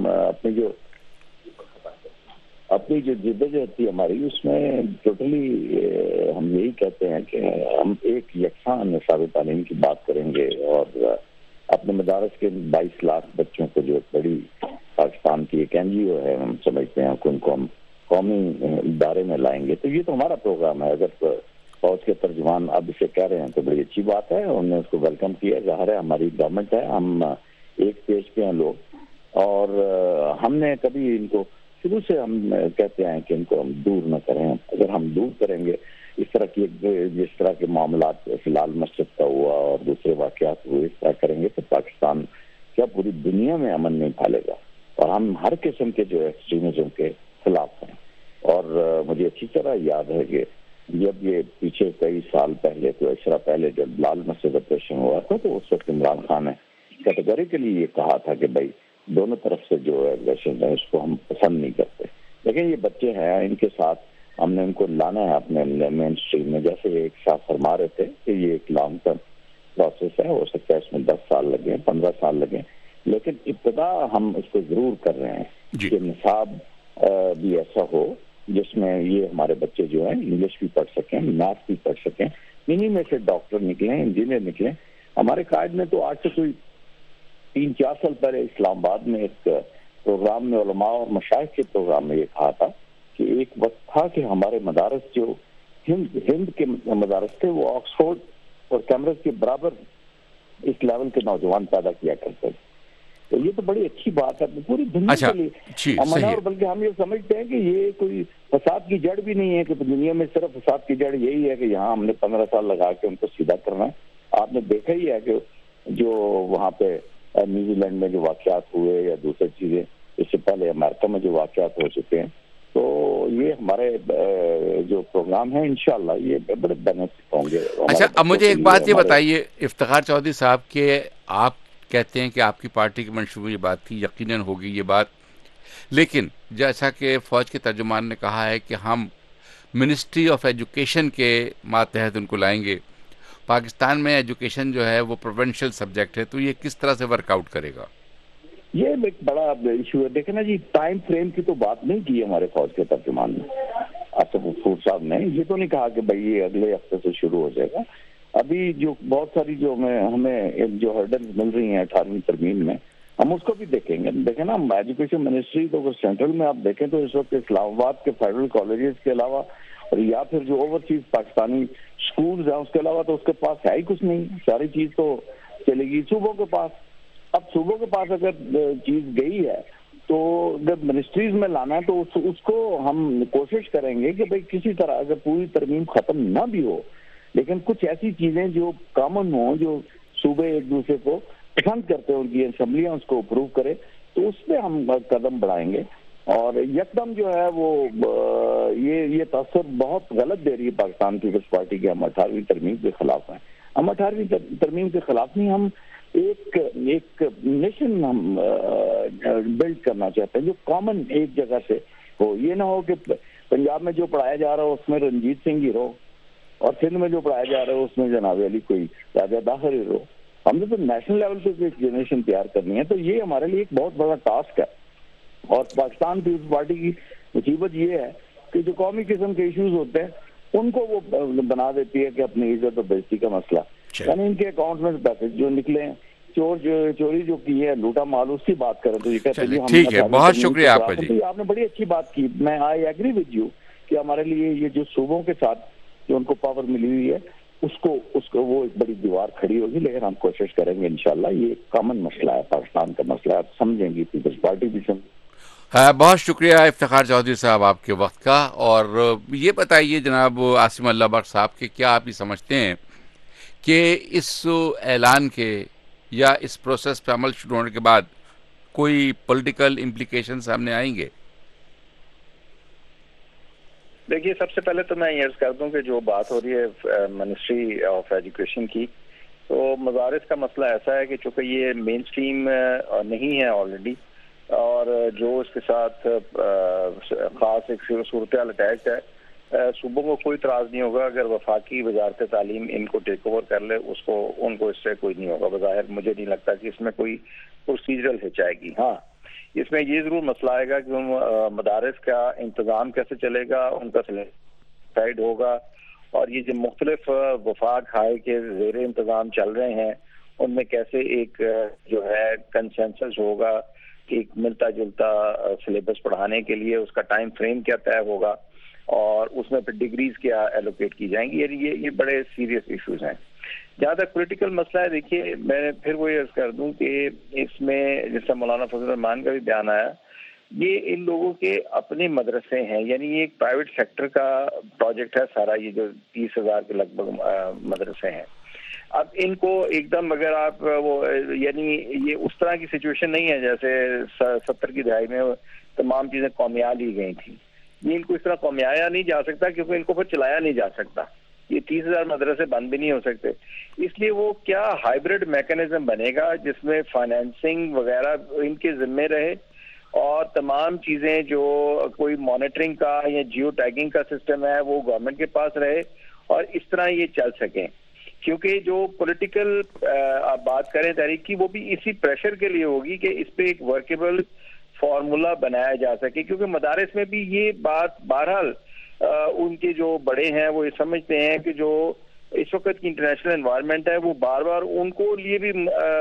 اپنی جو جدوجہد تھی ہماری، اس میں ٹوٹلی ہم یہی کہتے ہیں کہ ہم ایک یکساں نصاب تعلیم کی بات کریں گے اور اپنے مدارس کے 22 لاکھ بچوں کو جو بڑی پاکستان کی ایک این جی او ہے، ہم سمجھتے ہیں کہ ان کو ہم قومی ادارے میں لائیں گے. تو یہ تو ہمارا پروگرام ہے. اگر فوج کے ترجمان اب اسے کہہ رہے ہیں تو بڑی اچھی بات ہے. انہوں نے اس کو ویلکم کیا. ظاہر ہے ہماری گورنمنٹ ہے، ہم ایک پیج پہ ہیں لوگ، اور ہم نے کبھی ان کو شروع سے ہم کہتے ہیں کہ ان کو ہم دور نہ کریں. اگر ہم دور کریں گے اس طرح کی جس طرح کے معاملات فی الحال مسجد کا ہوا اور دوسرے واقعات ہوئے، اس طرح کریں گے تو پاکستان کیا پوری دنیا میں امن نہیں پھیلے گا. اور ہم ہر قسم کے جو ایکسٹریمزم کے خلاف ہیں. اور مجھے اچھی طرح یاد ہے کہ جب یہ پیچھے کئی سال پہلے، تو اس طرح پہلے جب لال مسجد آپریشن ہوا تھا، تو اس وقت عمران خان نے کیٹیگوریکلی یہ کہا تھا کہ بھائی دونوں طرف سے جو ایگریشن ہے اس کو ہم پسند نہیں کرتے. لیکن یہ بچے ہیں، ان کے ساتھ ہم نے ان کو لانا ہے اپنے مین اسٹریم میں. جیسے ایک صاحب فرما رہے تھے کہ یہ ایک لانگ ٹرم پروسیس ہے، ہو سکتا ہے اس میں 10 سال لگیں، 15 سال لگیں، لیکن ابتدا ہم اس کو ضرور کر رہے ہیں کہ نصاب بھی ایسا ہو جس میں یہ ہمارے بچے جو ہیں انگلش بھی پڑھ سکیں، میتھ بھی پڑھ سکیں، انہی میں سے ڈاکٹر نکلیں، انجینئر نکلیں. ہمارے قائد نے تو آج سے کوئی 3-4 سال پہلے اسلام آباد میں ایک پروگرام میں علماء اور مشائخ کے پروگرام میں یہ کہا تھا کہ ایک وقت تھا کہ ہمارے مدارس جو ہند کے مدارس تھے وہ آکسفورڈ اور کیمبرج کے برابر اس لیول کے نوجوان پیدا کیا کرتے تھے. تو یہ تو بڑی اچھی بات ہے پوری دنیا کے لیے امن. اور بلکہ ہم یہ سمجھتے ہیں کہ یہ کوئی فساد کی جڑ بھی نہیں ہے کہ دنیا میں صرف فساد کی جڑ یہی ہے کہ یہاں ہم نے 15 سال لگا کے ان کو سیدھا کرنا ہے. آپ نے دیکھا ہی ہے کہ جو وہاں پہ نیوزی لینڈ میں جو واقعات ہوئے یا دوسری چیزیں، اس سے پہلے امریکہ میں جو واقعات ہو چکے ہیں، تو یہ ہمارے جو پروگرام ہے انشاءاللہ یہ بڑے بینیفٹ ہوں گے. اچھا، اب مجھے ایک بات یہ بتائیے افتخار چودھری صاحب کہ آپ کہتے ہیں کہ آپ کی پارٹی کے منشور میں یہ بات تھی، یقیناً ہوگی یہ بات، لیکن جیسا کہ فوج کے ترجمان نے کہا ہے کہ ہم منسٹری آف ایجوکیشن کے ماتحت ان کو لائیں گے. پاکستان میں ایجوکیشن جو ہے وہ پروونشل سبجیکٹ ہے، تو یہ کس طرح سے ورک آؤٹ کرے گا؟ یہ ایک بڑا ایشو ہے. دیکھیں نا جی، ٹائم فریم کی تو بات نہیں کی ہمارے فوج کے ترجمان نے، آصف غفور صاحب نے. یہ تو نہیں کہا کہ بھائی یہ اگلے ہفتے سے شروع ہو جائے گا. ابھی جو بہت ساری جو ہمیں جو ہرڈلز مل رہی ہیں 18ویں ترمیم میں، ہم اس کو بھی دیکھیں گے. دیکھیں نا، ایجوکیشن منسٹری تو سینٹرل میں آپ دیکھیں تو اس وقت اسلام آباد کے فیڈرل کالجز کے علاوہ اور یا پھر جو اوورسیز پاکستانی اسکولز ہیں اس کے علاوہ تو اس کے پاس ہے ہی کچھ نہیں. ساری چیز تو چلے گی صوبوں کے پاس. اب صوبوں کے پاس اگر چیز گئی ہے تو جب منسٹریز میں لانا ہے تو اس کو ہم کوشش کریں گے کہ بھئی کسی طرح اگر پوری ترمیم ختم نہ بھی ہو، لیکن کچھ ایسی چیزیں جو کامن ہوں، جو صوبے ایک دوسرے کو پسند کرتے ہیں، ان کی اسمبلیاں اس کو اپروو کرے، تو اس پہ ہم قدم بڑھائیں گے. اور یکدم جو ہے وہ یہ تاثر بہت غلط دے رہی ہے پاکستان پیپلز پارٹی کے. ہم 18ویں ترمیم کے خلاف ہیں. ہم 18ویں ترمیم کے خلاف نہیں، ہم ایک نیشن ہم بلڈ کرنا چاہتے ہیں جو کامن ایک جگہ سے ہو. یہ نہ ہو کہ پنجاب میں جو پڑھایا جا رہا ہو اس میں رنجیت سنگھ ہی رہو، اور سندھ میں جو پڑھایا جا رہا ہے اس میں جناب علی کوئی راجہ داخر ہی رہو. ہم نے تو نیشنل لیول پہ ایک جنریشن تیار کرنی ہے. تو یہ ہمارے لیے ایک بہت بڑا ٹاسک ہے. اور پاکستان پیپلز پارٹی کی مصیبت یہ ہے کہ جو قومی قسم کے ایشوز ہوتے ہیں ان کو وہ بنا دیتی ہے کہ اپنی عزت اور بےعزتی کا مسئلہ. یعنی ان کے اکاؤنٹ میں پیسے جو نکلے ہیں، چوری جو کی ہے، لوٹا مال، اس کی بات کریں تو یہ کہتے ہیں ٹھیک ہے. بہت شکریہ آپ کا جی. آپ نے بڑی اچھی بات کی. میں آئی ایگری ود یو کہ ہمارے لیے یہ جو صوبوں کے ساتھ جو ان کو پاور ملی ہوئی ہے اس کو وہ ایک بڑی دیوار کھڑی ہوگی. لیکن ہم کوشش کریں گے انشاءاللہ. یہ ایک کامن مسئلہ ہے، پاکستان کا مسئلہ ہے. آپ سمجھیں گی، پیپلز پارٹی بھی سمجھیں. بہت شکریہ افتخار چودھری صاحب آپ کے وقت کا. اور یہ بتائیے جناب عاصم اللہ بخش صاحب کہ کیا آپ یہ سمجھتے ہیں کہ اس اعلان کے یا اس پروسیس پہ عمل شروع ہونے کے بعد کوئی پولیٹیکل امپلیکیشن سامنے آئیں گے؟ دیکھیے، سب سے پہلے تو میں یہ عرض کر دوں کہ جو بات ہو رہی ہے منسٹری آف ایجوکیشن کی، تو مدارس کا مسئلہ ایسا ہے کہ چونکہ یہ مین اسٹریم نہیں ہے آلریڈی، اور جو اس کے ساتھ خاص ایک صورتحال اٹیچ ہے، صوبوں کو کوئی اعتراض نہیں ہوگا اگر وفاقی وزارت تعلیم ان کو ٹیک اوور کر لے، ان کو اس سے کوئی نہیں ہوگا. بظاہر مجھے نہیں لگتا کہ اس میں کوئی پروسیجرل ہچ آئے گی. ہاں، اس میں یہ ضرور مسئلہ آئے گا کہ مدارس کا انتظام کیسے چلے گا، ان کا سائڈ ہوگا، اور یہ جو مختلف وفاق ہائی کے زیر انتظام چل رہے ہیں ان میں کیسے ایک جو ہے کنسنسس ہوگا، ایک ملتا جلتا سلیبس پڑھانے کے لیے اس کا ٹائم فریم کیا طے ہوگا، اور اس میں پھر ڈگریز کیا ایلوکیٹ کی جائیں گی. یہ بڑے سیریس ایشوز ہیں. جہاں تک پولیٹیکل مسئلہ ہے، دیکھیے میں پھر وہی عرض کر دوں کہ اس میں جس طرح مولانا فضل الرحمان کا بھی بیان آیا، یہ ان لوگوں کے اپنے مدرسے ہیں، یعنی یہ ایک پرائیویٹ سیکٹر کا پروجیکٹ ہے سارا، یہ جو 30,000 کے لگ بھگ مدرسے ہیں. اب ان کو ایک دم اگر آپ یعنی یہ اس طرح کی سچویشن نہیں ہے جیسے 70 کی دہائی میں تمام چیزیں قومیہ لی گئی تھیں. یہ ان کو اس طرح قومیایا نہیں جا سکتا، کیونکہ ان کو پھر چلایا نہیں جا سکتا. یہ 30,000 مدرسے بند بھی نہیں ہو سکتے. اس لیے وہ کیا ہائیبرڈ میکانزم بنے گا جس میں فائنینسنگ وغیرہ ان کے ذمے رہے، اور تمام چیزیں جو کوئی مانیٹرنگ کا یا جیو ٹیگنگ کا سسٹم ہے وہ گورنمنٹ کے پاس رہے، اور اس طرح یہ چل سکیں. کیونکہ جو پولیٹیکل آپ بات کریں تحریک کی، وہ بھی اسی پریشر کے لیے ہوگی کہ اس پہ ایک ورکیبل فارمولا بنایا جا سکے. کیونکہ مدارس میں بھی یہ بات بہرحال ان کے جو بڑے ہیں وہ یہ سمجھتے ہیں کہ جو اس وقت کی انٹرنیشنل انوائرمنٹ ہے وہ بار بار ان کو لیے بھی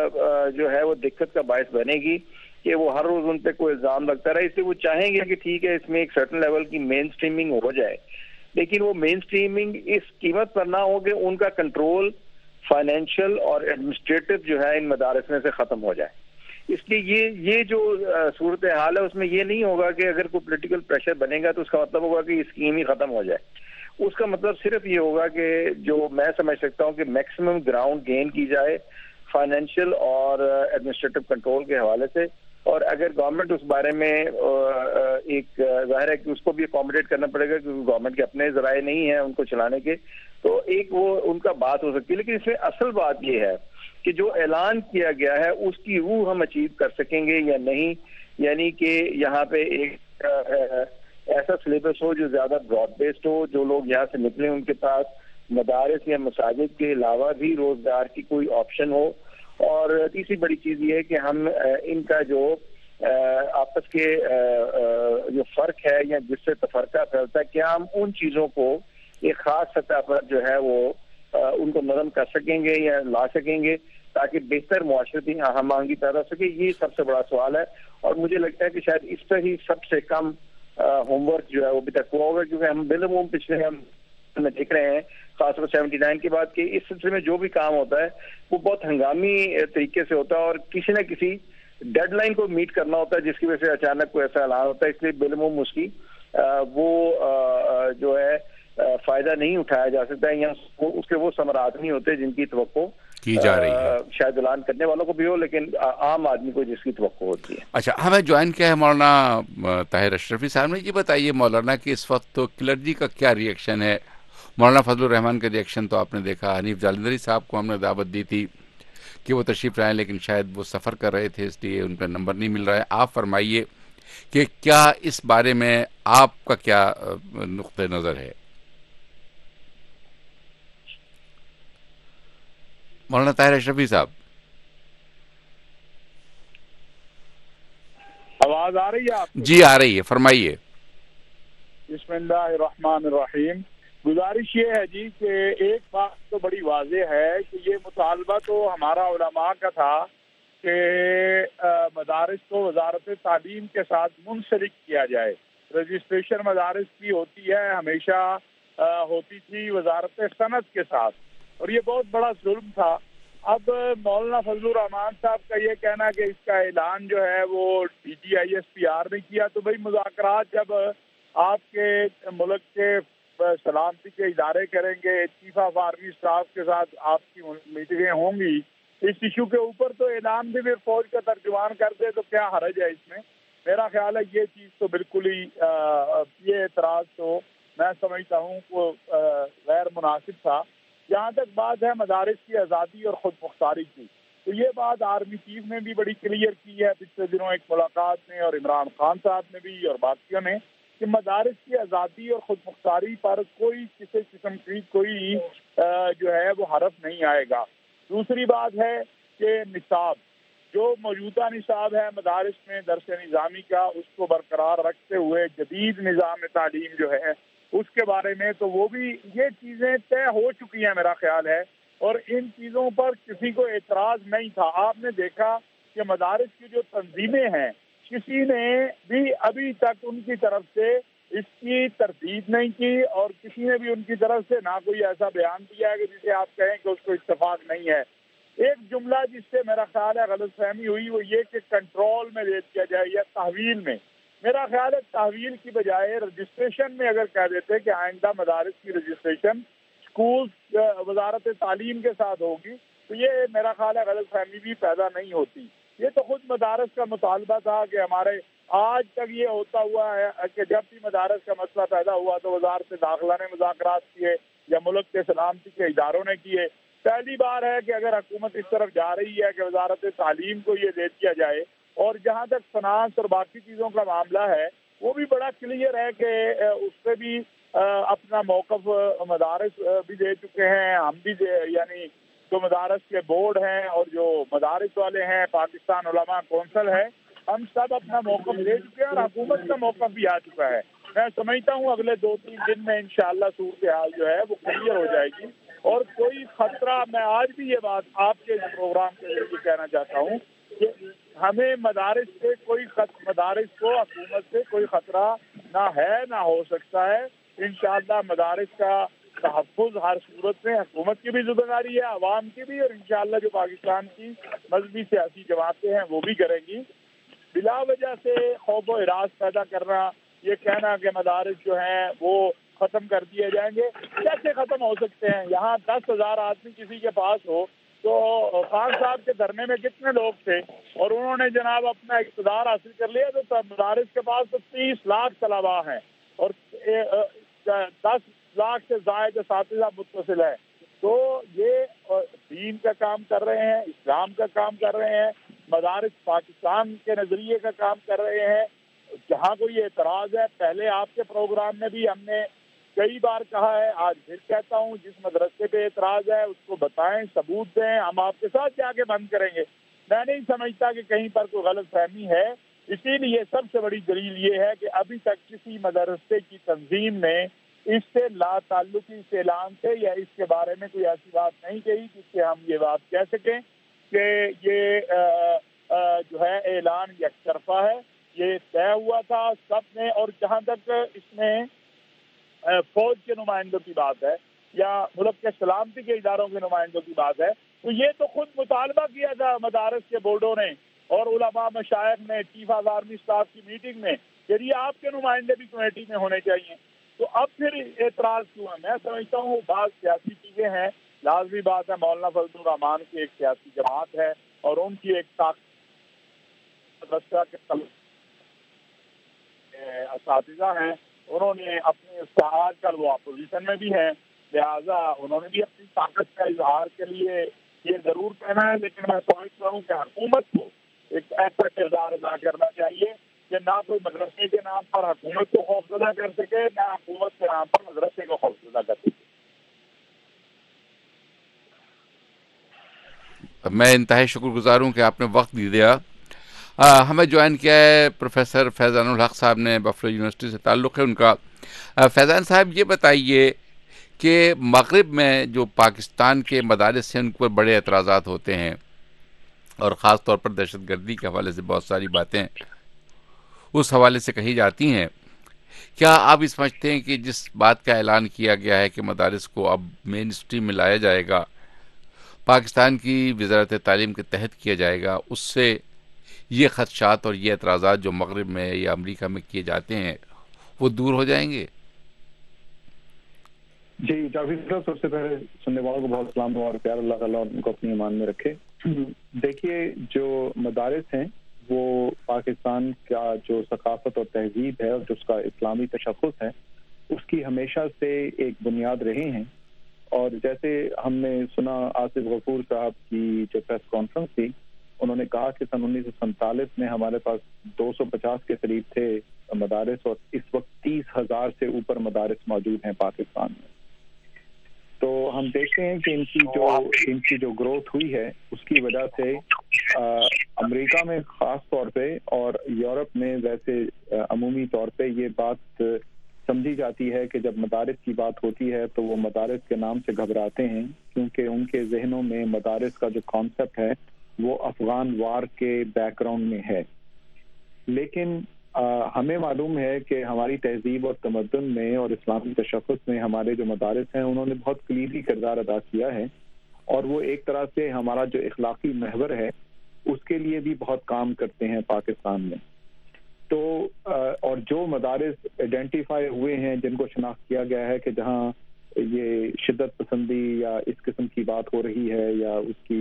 جو ہے وہ دقت کا باعث بنے گی کہ وہ ہر روز ان پہ کوئی الزام لگتا رہے. اس لیے وہ چاہیں گے کہ ٹھیک ہے اس میں ایک سرٹن لیول کی مین سٹریمنگ ہو جائے، لیکن وہ مین سٹریمنگ اس قیمت پر نہ ہو کہ ان کا کنٹرول فائنینشیل اور ایڈمنسٹریٹو جو ہے ان مدارس میں سے ختم ہو جائے. اس لیے یہ جو صورتحال ہے اس میں یہ نہیں ہوگا کہ اگر کوئی پولیٹیکل پریشر بنے گا تو اس کا مطلب ہوگا کہ اسکیم ہی ختم ہو جائے. اس کا مطلب صرف یہ ہوگا کہ جو میں سمجھ سکتا ہوں کہ میکسیمم گراؤنڈ گین کی جائے فائنینشیل اور ایڈمنسٹریٹو کنٹرول کے حوالے سے. اور اگر گورنمنٹ اس بارے میں ایک ظاہر ہے کہ اس کو بھی اکوموڈیٹ کرنا پڑے گا کیونکہ گورنمنٹ کے اپنے ذرائع نہیں ہیں ان کو چلانے کے، تو ایک وہ ان کا بات ہو سکتی ہے. لیکن اس میں اصل بات یہ ہے کہ جو اعلان کیا گیا ہے اس کی روح ہم اچیو کر سکیں گے یا نہیں. یعنی کہ یہاں پہ ایک ایسا سلیبس ہو جو زیادہ براڈ بیسڈ ہو، جو لوگ یہاں سے نکلیں ان کے پاس مدارس یا مساجد کے علاوہ بھی روزگار کی کوئی آپشن ہو. اور تیسری بڑی چیز یہ ہے کہ ہم ان کا جو آپس کے جو فرق ہے یا جس سے تفرقہ پھیلتا ہے، کیا ہم ان چیزوں کو ایک خاص سطح پر جو ہے وہ ان کو نرم کر سکیں گے یا لا سکیں گے تاکہ بہتر معاشرتی ہم آہنگی پیدا ہو سکے. یہ سب سے بڑا سوال ہے، اور مجھے لگتا ہے کہ شاید اس پر ہی سب سے کم ہوم ورک جو ہے وہ ابھی تک ہوا ہوگا. کیونکہ ہم بالعموم پچھلے ہم دیکھ رہے ہیں خاص طور 79 کے بعد کہ اس سلسلے میں جو بھی کام ہوتا ہے وہ بہت ہنگامی طریقے سے ہوتا ہے، اور کسی نہ کسی ڈیڈ لائن کو میٹ کرنا ہوتا ہے جس کی وجہ سے اچانک کوئی ایسا اعلان ہوتا ہے. اس لیے بالعموم اس کی وہ جو ہے فائدہ نہیں اٹھایا جا سکتا ہے، یا اس کے وہ ثمرات نہیں ہوتے جن کی توقع کی جا رہی ہے. شاید اعلان کرنے والوں کو بھی ہو لیکن عام آدمی کو جس کی توقع ہوتی ہے. اچھا، ہمیں جوائن کیا ہے مولانا طاہر اشرفی صاحب نے. یہ بتائیے مولانا کہ اس وقت تو کلرجی کا کیا ریئیکشن ہے؟ مولانا فضل الرحمان کا ریئیکشن تو آپ نے دیکھا. حنیف جالندھری صاحب کو ہم نے دعوت دی تھی کہ وہ تشریف لائیں، لیکن شاید وہ سفر کر رہے تھے اس لیے ان کا نمبر نہیں مل رہا ہے. آپ فرمائیے کہ کیا اس بارے میں آپ کا کیا نقطۂ نظر ہے؟ مولانا طاہر اشرفی صاحب. آواز آ رہی ہے آپ؟ جی آ رہی ہے، فرمائیے. بسم اللہ الرحمن الرحیم. گزارش یہ ہے جی کہ ایک بات تو بڑی واضح ہے کہ یہ مطالبہ تو ہمارا علماء کا تھا کہ مدارس کو وزارت تعلیم کے ساتھ منسلک کیا جائے. رجسٹریشن مدارس کی ہوتی ہے، ہمیشہ ہوتی تھی وزارت صنعت کے ساتھ، اور یہ بہت بڑا ظلم تھا. اب مولانا فضل الرحمان صاحب کا یہ کہنا کہ اس کا اعلان جو ہے وہ DGISPR نے کیا، تو بھائی مذاکرات جب آپ کے ملک کے سلامتی کے ادارے کریں گے، چیف آف آرمی اسٹاف کے ساتھ آپ کی میٹنگیں ہوں گی اس ایشو کے اوپر، تو اعلان بھی پھر فوج کا ترجمان کر دے تو کیا حرج ہے اس میں؟ میرا خیال ہے یہ چیز تو بالکل ہی یہ اعتراض تو میں سمجھتا ہوں وہ غیر مناسب تھا۔ جہاں تک بات ہے مدارس کی آزادی اور خود مختاری کی، تو یہ بات آرمی چیف نے بھی بڑی کلیئر کی ہے پچھلے دنوں ایک ملاقات میں، اور عمران خان صاحب نے بھی اور باقیوں نے، کہ مدارس کی آزادی اور خود مختاری پر کوئی کسی قسم کی کوئی جو ہے وہ حرف نہیں آئے گا۔ دوسری بات ہے کہ نصاب، جو موجودہ نصاب ہے مدارس میں درس نظامی کا، اس کو برقرار رکھتے ہوئے جدید نظام تعلیم جو ہے اس کے بارے میں، تو وہ بھی یہ چیزیں طے ہو چکی ہیں میرا خیال ہے، اور ان چیزوں پر کسی کو اعتراض نہیں تھا۔ آپ نے دیکھا کہ مدارس کی جو تنظیمیں ہیں کسی نے بھی ابھی تک ان کی طرف سے اس کی تردید نہیں کی، اور کسی نے بھی ان کی طرف سے نہ کوئی ایسا بیان دیا ہے کہ جسے آپ کہیں کہ اس کو اتفاق نہیں ہے۔ ایک جملہ جس سے میرا خیال ہے غلط فہمی ہوئی وہ یہ کہ کنٹرول میں دے دیا جائے یا تحویل میں۔ میرا خیال ہے تحویل کی بجائے رجسٹریشن میں اگر کہہ دیتے کہ آئندہ مدارس کی رجسٹریشن اسکول وزارت تعلیم کے ساتھ ہوگی، تو یہ میرا خیال ہے غلط فہمی بھی پیدا نہیں ہوتی۔ یہ تو خود مدارس کا مطالبہ تھا کہ ہمارے آج تک یہ ہوتا ہوا ہے کہ جب بھی مدارس کا مسئلہ پیدا ہوا تو وزارت داخلہ نے مذاکرات کیے یا ملک کے سلامتی کے اداروں نے کیے۔ پہلی بار ہے کہ اگر حکومت اس طرف جا رہی ہے کہ وزارت تعلیم کو یہ دے دیا جائے، اور جہاں تک فنانس اور باقی چیزوں کا معاملہ ہے وہ بھی بڑا کلیئر ہے کہ اس پہ بھی اپنا موقف مدارس بھی دے چکے ہیں، ہم بھی یعنی جو مدارس کے بورڈ ہیں اور جو مدارس والے ہیں، پاکستان علماء کونسل ہے، ہم سب اپنا موقف دے چکے ہیں اور حکومت کا موقف بھی آ چکا ہے۔ میں سمجھتا ہوں اگلے 2-3 دن میں انشاءاللہ صورتحال جو ہے وہ کلیئر ہو جائے گی، اور کوئی خطرہ، میں آج بھی یہ بات آپ کے پروگرام کے ذریعے کہنا چاہتا ہوں کہ ہمیں مدارس سے مدارس کو حکومت سے کوئی خطرہ نہ ہے نہ ہو سکتا ہے۔ انشاءاللہ مدارس کا تحفظ ہر صورت میں حکومت کی بھی ذمہ داری ہے، عوام کی بھی، اور انشاءاللہ جو پاکستان کی مذہبی سیاسی جماعتیں ہیں وہ بھی کریں گی۔ بلا وجہ سے خوف و ہراس پیدا کرنا، یہ کہنا کہ مدارس جو ہیں وہ ختم کر دیے جائیں گے، کیسے ختم ہو سکتے ہیں؟ یہاں 10,000 آدمی کسی کے پاس ہو تو خان صاحب کے دھرنے میں کتنے لوگ تھے، اور انہوں نے جناب اپنا اقتدار حاصل کر لیا، تو مدارس کے پاس تو 30 لاکھ طلباء ہیں اور 10 لاکھ سے زائد اساتذہ متصل ہے۔ تو یہ دین کا کام کر رہے ہیں، اسلام کا کام کر رہے ہیں، مدارس پاکستان کے نظریے کا کام کر رہے ہیں۔ جہاں کوئی اعتراض ہے، پہلے آپ کے پروگرام میں بھی ہم نے کئی بار کہا ہے، آج پھر کہتا ہوں، جس مدرسے پہ اعتراض ہے اس کو بتائیں، ثبوت دیں، ہم آپ کے ساتھ جا کے بند کریں گے۔ میں نہیں سمجھتا کہ کہیں پر کوئی غلط فہمی ہے، اسی لیے سب سے بڑی دلیل یہ ہے کہ ابھی تک کسی مدرسے کی تنظیم نے اس سے لا تعلقی سے اعلان سے یا اس کے بارے میں کوئی ایسی بات نہیں کہی جس سے ہم یہ بات کہہ سکیں کہ یہ جو ہے اعلان یک طرفہ ہے۔ یہ طے ہوا تھا سب نے، اور جہاں تک اس میں فوج کے نمائندوں کی بات ہے یا ملک کے سلامتی کے اداروں کے نمائندوں کی بات ہے، تو یہ تو خود مطالبہ کیا تھا مدارس کے بورڈوں نے اور علماء مشائخ نے چیف آف آرمی اسٹاف کی میٹنگ میں کہ یہ آپ کے نمائندے بھی کمیٹی میں ہونے چاہیے۔ تو اب پھر اعتراض کیوں ہے؟ میں سمجھتا ہوں بعض سیاسی چیزیں ہیں، لازمی بات ہے مولانا فضل الرحمان کی ایک سیاسی جماعت ہے اور ان کی ایک اساتذہ ہیں، انہوں نے اپنی اصلاحات کر وہ اپوزیشن میں بھی ہیں، لہٰذا انہوں نے بھی اپنی طاقت کا اظہار کے لیے یہ ضرور کہنا ہے، لیکن میں سمجھتا ہوں کہ حکومت کو ایک ایسا کردار ادا کرنا چاہیے کہ نہ کوئی مدرسے کے نام پر حکومت کو خوفزدہ کر سکے، نہ حکومت کے نام پر مدرسے کو خوفزدہ کر سکے۔ میں انتہائی شکر گزار ہوں کہ آپ نے وقت بھی دیا۔ ہمیں جوائن کیا ہے پروفیسر فیضان الحق صاحب نے، بفلو یونیورسٹی سے تعلق ہے ان کا۔ فیضان صاحب یہ بتائیے کہ مغرب میں جو پاکستان کے مدارس ہیں ان پر بڑے اعتراضات ہوتے ہیں، اور خاص طور پر دہشت گردی کے حوالے سے بہت ساری باتیں اس حوالے سے کہی جاتی ہیں۔ کیا آپ یہ سمجھتے ہیں کہ جس بات کا اعلان کیا گیا ہے کہ مدارس کو اب مین اسٹریم میں لایا جائے گا، پاکستان کی وزارت تعلیم کے تحت کیا جائے گا، اس سے یہ خدشات اور یہ اعتراضات جو مغرب میں یا امریکہ میں کیے جاتے ہیں وہ دور ہو جائیں گے؟ جی جاوید صاحب، سب سے پہلے سننے والوں کو بہت سلام اور پیار، اللہ تعالیٰ ان کو اپنی ایمان میں رکھے۔ دیکھیے، جو مدارس ہیں وہ پاکستان کا جو ثقافت اور تہذیب ہے اور جو اس کا اسلامی تشخص ہے اس کی ہمیشہ سے ایک بنیاد رہے ہیں۔ اور جیسے ہم نے سنا آصف غفور صاحب کی جو پریس کانفرنس تھی، انہوں نے کہا کہ سن 1947 میں ہمارے پاس 250 کے قریب تھے مدارس، اور اس وقت 30,000 سے اوپر مدارس موجود ہیں پاکستان میں۔ تو ہم دیکھتے ہیں کہ ان کی جو گروتھ ہوئی ہے اس کی وجہ سے امریکہ میں خاص طور پہ اور یورپ میں ویسے عمومی طور پہ یہ بات سمجھی جاتی ہے کہ جب مدارس کی بات ہوتی ہے تو وہ مدارس کے نام سے گھبراتے ہیں، کیونکہ ان کے ذہنوں میں مدارس کا جو کانسیپٹ ہے وہ افغان وار کے بیک گراؤنڈ میں ہے۔ لیکن ہمیں معلوم ہے کہ ہماری تہذیب اور تمدن میں اور اسلامی تشخص میں ہمارے جو مدارس ہیں انہوں نے بہت کلیدی کردار ادا کیا ہے، اور وہ ایک طرح سے ہمارا جو اخلاقی محور ہے اس کے لیے بھی بہت کام کرتے ہیں پاکستان میں۔ تو اور جو مدارس آئیڈینٹیفائی ہوئے ہیں، جن کو شناخت کیا گیا ہے کہ جہاں یہ شدت پسندی یا اس قسم کی بات ہو رہی ہے یا اس کی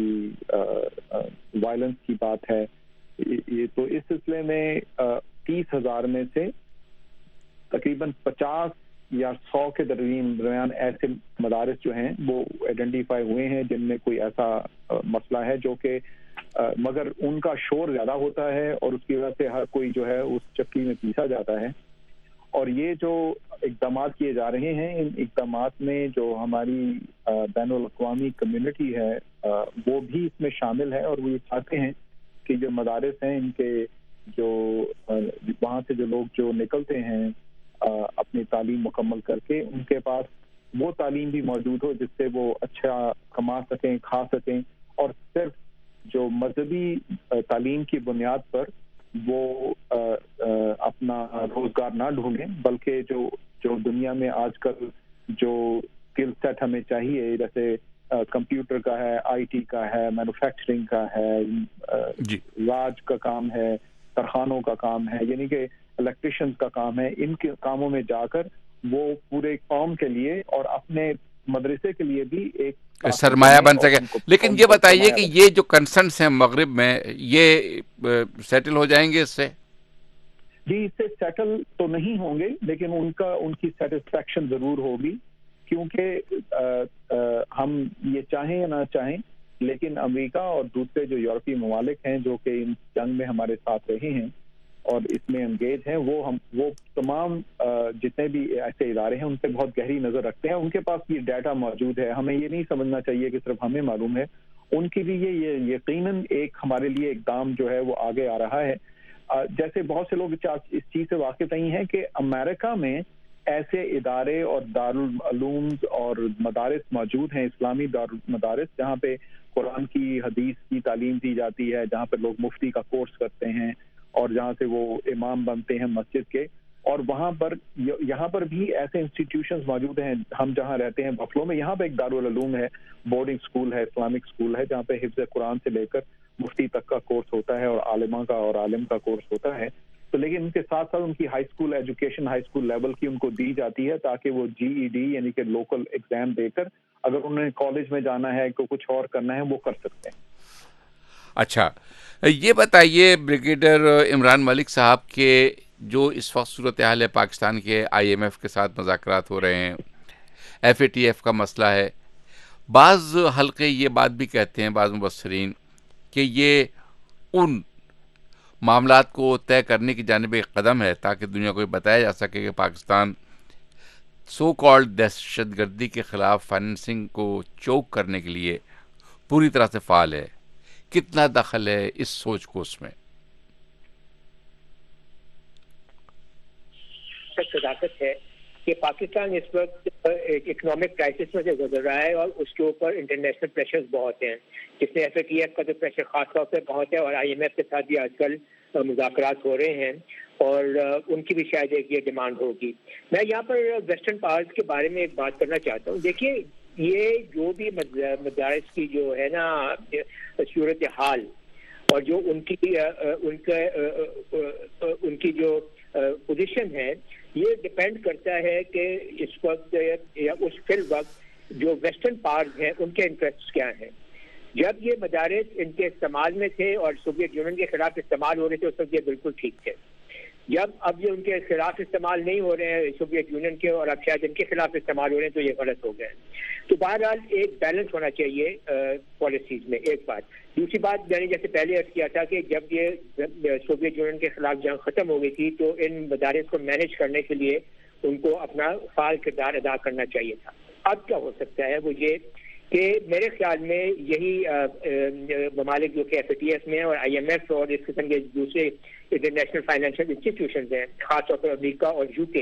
وائلنس کی بات ہے، یہ تو اس سلسلے میں 30,000 میں سے تقریباً 50 یا 100 کے درمیان ایسے مدارس جو ہیں وہ آئیڈینٹیفائی ہوئے ہیں جن میں کوئی ایسا مسئلہ ہے جو کہ مگر ان کا شور زیادہ ہوتا ہے اور اس کی وجہ سے ہر کوئی جو ہے اس چکی میں پیسا جاتا ہے۔ اور یہ جو اقدامات کیے جا رہے ہیں، ان اقدامات میں جو ہماری بین الاقوامی کمیونٹی ہے وہ بھی اس میں شامل ہے، اور وہ یہ چاہتے ہیں کہ جو مدارس ہیں ان کے جو وہاں سے جو لوگ جو نکلتے ہیں اپنی تعلیم مکمل کر کے، ان کے پاس وہ تعلیم بھی موجود ہو جس سے وہ اچھا کما سکیں، کھا سکیں، اور صرف جو مذہبی تعلیم کی بنیاد پر وہ اپنا روزگار نہ ڈھونڈیں، بلکہ جو دنیا میں آج کل جو اسکل سیٹ ہمیں چاہیے، جیسے کمپیوٹر کا ہے، آئی ٹی کا ہے، مینوفیکچرنگ کا ہے، راج کا کام ہے، کارخانوں کا کام ہے، یعنی کہ الیکٹریشنز کا کام ہے، ان کے کاموں میں جا کر وہ پورے قوم کے لیے اور اپنے مدرسے کے لیے بھی ایک سرمایہ بن سکے۔ لیکن یہ بتائیے کہ یہ جو کنسرنس ہیں مغرب میں، یہ سیٹل ہو جائیں گے اس سے؟ جی، اس سے سیٹل تو نہیں ہوں گے، لیکن ان کی سیٹسفیکشن ضرور ہوگی، کیونکہ ہم یہ چاہیں یا نہ چاہیں، لیکن امریکہ اور دوسرے جو یورپی ممالک ہیں جو کہ ان جنگ میں ہمارے ساتھ رہے ہیں اور اس میں انگیج ہیں، وہ تمام جتنے بھی ایسے ادارے ہیں ان پہ بہت گہری نظر رکھتے ہیں۔ ان کے پاس یہ ڈیٹا موجود ہے، ہمیں یہ نہیں سمجھنا چاہیے کہ صرف ہمیں معلوم ہے، ان کی بھی یہ یقیناً ایک ہمارے لیے اقدام جو ہے وہ آگے آ رہا ہے۔ جیسے بہت سے لوگ اس چیز سے واقف نہیں ہیں کہ امریکہ میں ایسے ادارے اور دارالعلوم اور مدارس موجود ہیں، اسلامی مدارس، جہاں پہ قرآن کی حدیث کی تعلیم دی جاتی ہے، جہاں پہ لوگ مفتی کا کورس کرتے ہیں اور جہاں سے وہ امام بنتے ہیں مسجد کے، اور یہاں پر بھی ایسے انسٹیٹیوشنز موجود ہیں۔ ہم جہاں رہتے ہیں بفلو میں، یہاں پہ ایک دارالعلوم ہے، بورڈنگ سکول ہے، اسلامک سکول ہے، جہاں پہ حفظ قرآن سے لے کر مفتی تک کا کورس ہوتا ہے اور عالمہ کا اور عالم کا کورس ہوتا ہے۔ تو لیکن ان کے ساتھ ساتھ ان کی high school education, high school level کی ان کو دی جاتی ہے تاکہ وہ GED یعنی کہ لوکل ایگزام دے کر اگر انہوں نے کالج میں جانا ہے کو کچھ اور کرنا ہے وہ کر سکتے ہیں۔ اچھا، یہ بتائیے بریگیڈیئر عمران ملک صاحب کے جو اس وقت صورتحال ہے پاکستان کے، IMF کے ساتھ مذاکرات ہو رہے ہیں، FATF کا مسئلہ ہے، بعض حلقے یہ بات بھی کہتے ہیں، بعض مبصرین، کہ یہ ان معاملات کو طے کرنے کی جانب ایک قدم ہے تاکہ دنیا کو بتایا جا سکے کہ پاکستان سو کالڈ دہشت گردی کے خلاف فائننسنگ کو چوک کرنے کے لیے پوری طرح سے فعال ہے۔ کتنا دخل ہے اس سوچ کو اس میں؟ صداقت ہے کہ پاکستان اس وقت ایک اکنامک کرائسس میں سے گزر رہا ہے اور اس کے اوپر انٹرنیشنل پریشرز بہت ہیں، جس میں FATF کا جو پریشر خاص طور پہ بہت ہے، اور IMF کے ساتھ بھی آج کل مذاکرات ہو رہے ہیں اور ان کی بھی شاید ایک یہ ڈیمانڈ ہوگی۔ میں یہاں پر ویسٹرن پاورز کے بارے میں ایک بات کرنا چاہتا ہوں۔ دیکھیے، یہ جو بھی مدارس کی جو ہے نا صورتحال اور جو ان کی جو پوزیشن ہے یہ ڈپینڈ کرتا ہے کہ اس وقت یا اس فی الوقت جو ویسٹرن پاورز ہیں ان کے انٹرسٹ کیا ہیں. جب یہ مدارس ان کے استعمال میں تھے اور سوویت یونین کے خلاف استعمال ہو رہے تھے اس وقت یہ بالکل ٹھیک تھے. جب اب یہ ان کے خلاف استعمال نہیں ہو رہے ہیں سوویت یونین کے اور اب شاید ان کے خلاف استعمال ہو رہے ہیں تو یہ غلط ہو گئے. تو بہرحال ایک بیلنس ہونا چاہیے پالیسیز میں. ایک بات. دوسری بات میں نے جیسے پہلے عرض کیا تھا کہ جب یہ سوویت یونین کے خلاف جنگ ختم ہو گئی تھی تو ان مدارس کو مینیج کرنے کے لیے ان کو اپنا فعال کردار ادا کرنا چاہیے تھا. اب کیا ہو سکتا ہے وہ یہ کہ میرے خیال میں یہی ممالک جو کہ FATF میں اور IMF اور اس قسم کے دوسرے انٹرنیشنل فائنینشیل انسٹیٹیوشنز ہیں خاص طور پر امریکہ اور UK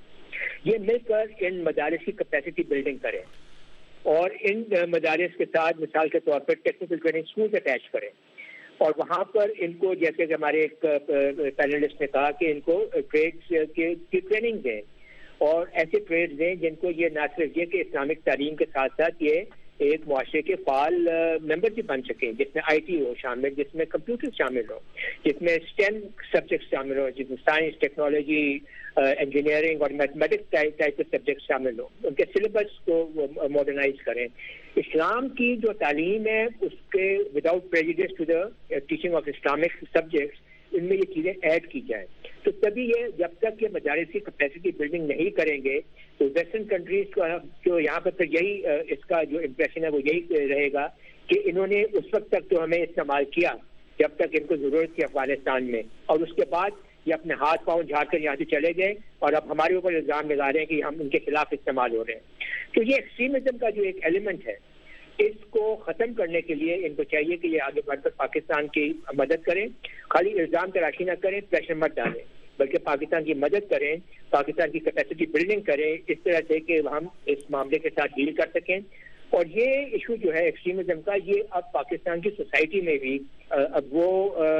یہ مل کر ان مدارس کی کیپیسٹی بلڈنگ کریں اور ان مدارس کے ساتھ مثال کے طور پر ٹیکنیکل ٹریننگ اسکول اٹیچ کریں اور وہاں پر ان کو جیسے کہ ہمارے ایک پینلسٹ نے کہا کہ ان کو ٹریڈس کی ٹریننگ دیں اور ایسے ٹریڈ دیں جن کو یہ نہ صرف یہ کہ اسلامک تعلیم کے ساتھ ساتھ یہ ایک معاشرے کے فعال ممبر بھی بن سکیں جس میں IT ہو شامل, جس میں کمپیوٹر شامل ہو, جس میں STEM سبجیکٹ شامل ہو, جس میں سائنس, ٹیکنالوجی, انجینئرنگ اور میتھمیٹکس ٹائپ کے سبجیکٹ شامل ہوں. ان کے سلیبس کو ماڈرنائز کریں. اسلام کی جو تعلیم ہے اس کے without prejudice to the teaching of Islamic subjects ان میں یہ چیزیں ایڈ کی جائیں. تو تبھی یہ جب تک یہ مدارس کی کیپیسٹی بلڈنگ نہیں کریں گے تو ویسٹرن کنٹریز کا جو یہاں پر پھر یہی اس کا جو امپریشن ہے وہ یہی رہے گا کہ انہوں نے اس وقت تک تو ہمیں استعمال کیا جب تک ان کو ضرورت تھی افغانستان میں اور اس کے بعد یہ اپنے ہاتھ پاؤں جھاڑ کر یہاں سے چلے گئے اور اب ہمارے اوپر الزام لگا رہے ہیں کہ ہم ان کے خلاف استعمال ہو رہے ہیں. تو یہ ایکسٹریمزم کا جو ایک ایلیمنٹ ہے اس کو ختم کرنے کے لیے ان کو چاہیے کہ یہ آگے بڑھ کر پاکستان کی مدد کریں. خالی الزام تراشی نہ کریں, پریشر مت ڈالیں, بلکہ پاکستان کی مدد کریں, پاکستان کی کیپیسٹی بلڈنگ کریں اس طرح سے کہ ہم اس معاملے کے ساتھ ڈیل کر سکیں. اور یہ ایشو جو ہے ایکسٹریمزم کا یہ اب پاکستان کی سوسائٹی میں بھی اب وہ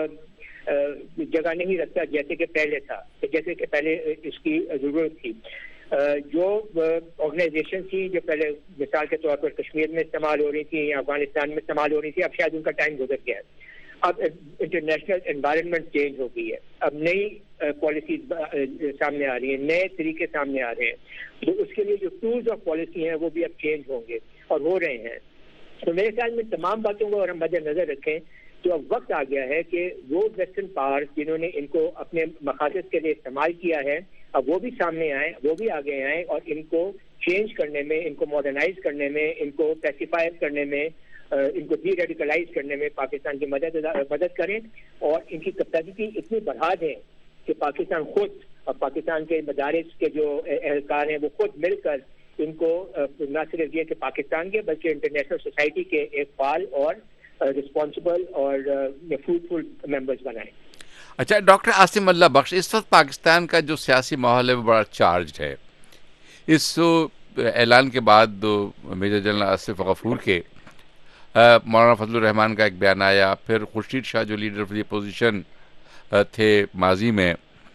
جگہ نہیں رکھتا جیسے کہ پہلے تھا, جیسے کہ پہلے اس کی ضرورت تھی. جو آرگنائزیشن تھی جو پہلے مثال کے طور پر کشمیر میں استعمال ہو رہی تھی یا افغانستان میں استعمال ہو رہی تھی اب شاید ان کا ٹائم گزر گیا ہے. اب انٹرنیشنل انوائرمنٹ چینج ہو گئی ہے, اب نئی پالیسیز سامنے آ رہی ہیں, نئے طریقے سامنے آ رہے ہیں. تو اس کے لیے جو ٹولز آف پالیسی ہیں وہ بھی اب چینج ہوں گے اور ہو رہے ہیں. تو میرے خیال میں تمام باتوں کو اگر ہم مد نظر رکھیں تو اب وقت آ گیا ہے کہ وہ ویسٹرن پاور جنہوں نے ان کو اپنے مقاصد کے لیے استعمال کیا ہے اب وہ بھی سامنے آئیں, وہ بھی آگے آئیں اور ان کو چینج کرنے میں, ان کو ماڈرنائز کرنے میں, ان کو پیسیفائی کرنے میں, ان کو ڈی ریڈیکلائز کرنے میں پاکستان کی مدد کریں اور ان کی کیپیسٹی اتنی بڑھا دیں کہ پاکستان خود اور پاکستان کے مدارس کے جو اہلکار ہیں وہ خود مل کر ان کو نہ صرف یہ کہ پاکستان کے بلکہ انٹرنیشنل سوسائٹی کے ایک فعال اور رسپانسبل اور فروٹفل ممبرز بنائیں. اچھا ڈاکٹر عاصم اللہ بخش, اس وقت پاکستان کا جو سیاسی ماحول ہے وہ بڑا چارجڈ ہے. اس اعلان کے بعد میجر جنرل آصف غفور کے مولانا فضل الرحمان کا ایک بیان آیا, پھر خورشید شاہ جو لیڈر آف دی اپوزیشن تھے ماضی میں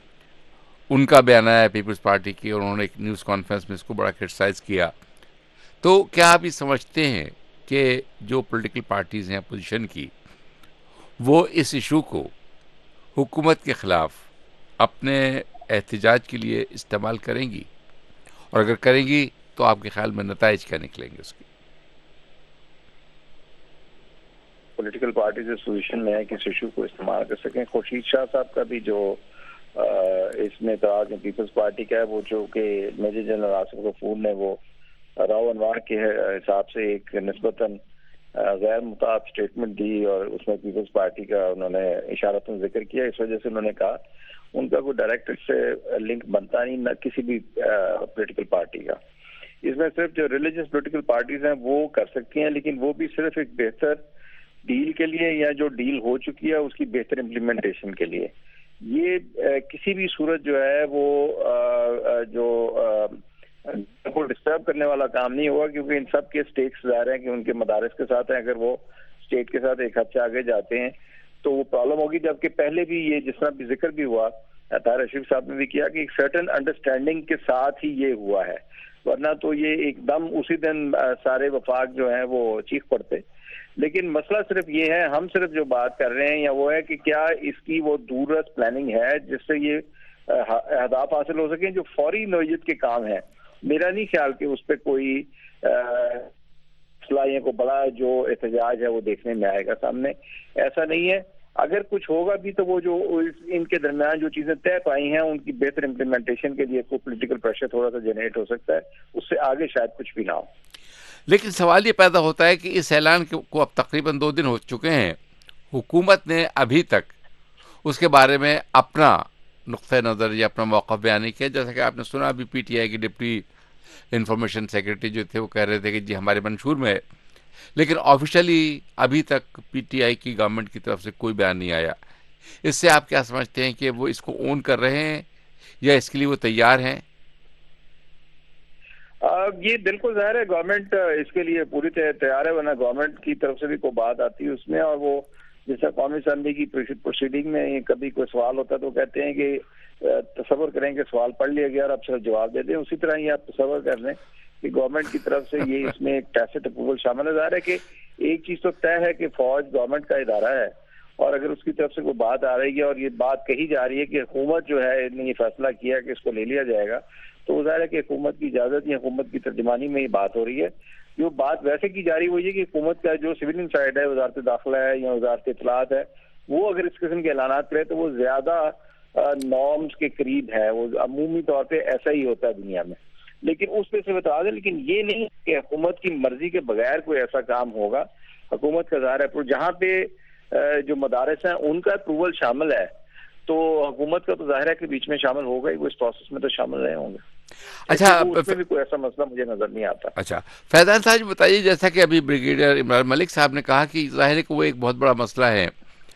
ان کا بیان آیا پیپلز پارٹی کی اور انہوں نے ایک نیوز کانفرنس میں اس کو بڑا کرٹیسائز کیا. تو کیا آپ یہ سمجھتے ہیں کہ جو پولیٹیکل پارٹیز ہیں اپوزیشن کی وہ اس ایشو کو حکومت کے خلاف اپنے احتجاج کے لیے استعمال کریں گی, اور اگر کریں گی تو آپ کے خیال میں نتائج کیا نکلیں گے اس کے؟ پولیٹیکل پارٹیز اس پوزیشن میں ہے کہ اس ایشو کو استعمال کر سکیں. خورشید شاہ صاحب کا بھی جو اس میں اعتراض ہے پیپلز پارٹی کا ہے, وہ جو کہ میجر جنرل آصف غفور نے وہ راؤ انوار کے حساب سے ایک نسبتاً غیر متعارف اسٹیٹمنٹ دی اور اس میں پیپلز پارٹی کا انہوں نے اشارتاً ذکر کیا. اس وجہ سے انہوں نے کہا ان کا کوئی ڈائریکٹ سے لنک بنتا نہیں نہ کسی بھی پولیٹیکل پارٹی کا. اس میں صرف جو ریلیجس پولیٹیکل پارٹیز ہیں وہ کر سکتی ہیں, لیکن وہ بھی صرف ایک بہتر ڈیل کے لیے یا جو ڈیل ہو چکی ہے اس کی بہتر امپلیمنٹیشن کے لیے. یہ کسی بھی صورت جو ہے وہ جو کو ڈسٹرب کرنے والا کام نہیں ہوگا, کیونکہ ان سب کے اسٹیکس ظاہر ہیں کہ ان کے مدارس کے ساتھ ہیں. اگر وہ اسٹیٹ کے ساتھ ایک حد سے آگے جاتے ہیں تو وہ پرابلم ہوگی. جبکہ پہلے بھی یہ جس طرح بھی ذکر بھی ہوا طاہر اشرف صاحب نے بھی کیا کہ ایک سرٹن انڈرسٹینڈنگ کے ساتھ ہی یہ ہوا ہے. ورنہ تو یہ ایک دم اسی دن سارے وفاق جو ہیں وہ چیخ پڑتے. لیکن مسئلہ صرف یہ ہے, ہم صرف جو بات کر رہے ہیں یا وہ ہے کہ کیا اس کی وہ دوررس پلاننگ ہے جس سے یہ اہداف حاصل ہو سکیں جو فوری نوعیت کے کام ہیں. میرا نہیں خیال کہ اس پہ کوئی صلاحیت کو بڑا جو احتجاج ہے وہ دیکھنے میں آئے گا سامنے. ایسا نہیں ہے. اگر کچھ ہوگا بھی تو وہ جو ان کے درمیان جو چیزیں طے پائی ہیں ان کی بہتر امپلیمنٹیشن کے لیے کوئی پولیٹیکل پریشر تھوڑا سا جنریٹ ہو سکتا ہے, اس سے آگے شاید کچھ بھی نہ ہو. لیکن سوال یہ پیدا ہوتا ہے کہ اس اعلان کو اب تقریباً 2 دن ہو چکے ہیں, حکومت نے ابھی تک اس کے بارے میں اپنا نقطۂ نظر یا اپنا موقف بیان نہیں کیا. جیسا کہ آپ نے سنا ابھی پی ٹی آئی کے ڈپٹی انفارمیشن سیکرٹری جو تھے وہ کہہ رہے تھے کہ جی ہمارے منشور میں ہے, لیکن آفیشلی ابھی تک پی ٹی آئی کی گورنمنٹ کی طرف سے کوئی بیان نہیں آیا. اس سے آپ کیا سمجھتے ہیں کہ وہ اس کو اون کر رہے ہیں یا اس کے لیے وہ تیار ہیں؟ یہ بالکل ظاہر ہے گورنمنٹ اس کے لیے پوری تیار ہے, ورنہ گورنمنٹ کی طرف سے بھی کوئی بات آتی ہے اس میں, اور وہ جیسا قومی اسمبلی کی پروسیڈنگ میں کبھی کوئی سوال ہوتا ہے تو کہتے ہیں کہ تصور کریں کہ سوال پڑھ لیا گیا اور اب صرف جواب دے دیں. اسی طرح یہ آپ تصور کر لیں کہ گورنمنٹ کی طرف سے یہ اس میں ایک ٹیسٹ اپروول شامل ہے. ظاہر ہے کہ ایک چیز تو طے ہے کہ فوج گورنمنٹ کا ادارہ ہے, اور اگر اس کی طرف سے کوئی بات آ رہی ہے اور یہ بات کہی جا رہی ہے کہ حکومت جو ہے نے یہ فیصلہ کیا کہ اس کو لے لیا جائے گا, تو ظاہر ہے کہ حکومت کی اجازت یا حکومت کی ترجمانی میں یہ بات ہو رہی ہے. جو بات ویسے کی جا رہی وہ یہ کہ حکومت کا جو سویلین سائڈ ہے, وزارت داخلہ ہے یا وزارت اطلاعات ہے, وہ اگر اس قسم کے اعلانات کرے تو وہ زیادہ نارمز کے قریب ہے. وہ عمومی طور پہ ایسا ہی ہوتا ہے دنیا میں, لیکن اس پہ سے بتا دیں. لیکن یہ نہیں کہ حکومت کی مرضی کے بغیر کوئی ایسا کام ہوگا. حکومت کا ظاہر ہے جہاں پہ جو مدارس ہیں ان کا اپروول شامل ہے, تو حکومت کا تو ظاہر ہے کہ بیچ میں شامل ہوگا ہی, وہ اس پروسیس میں تو شامل رہے ہوں گے. اچھا, اس میں بھی کوئی ایسا مسئلہ مجھے نظر نہیں آتا. اچھا فیضان صاحب بتائیے, جیسا کہ ابھی بریگیڈیئر عمران ملک صاحب نے کہا کہ ظاہر ہے کہ وہ ایک بہت بڑا مسئلہ ہے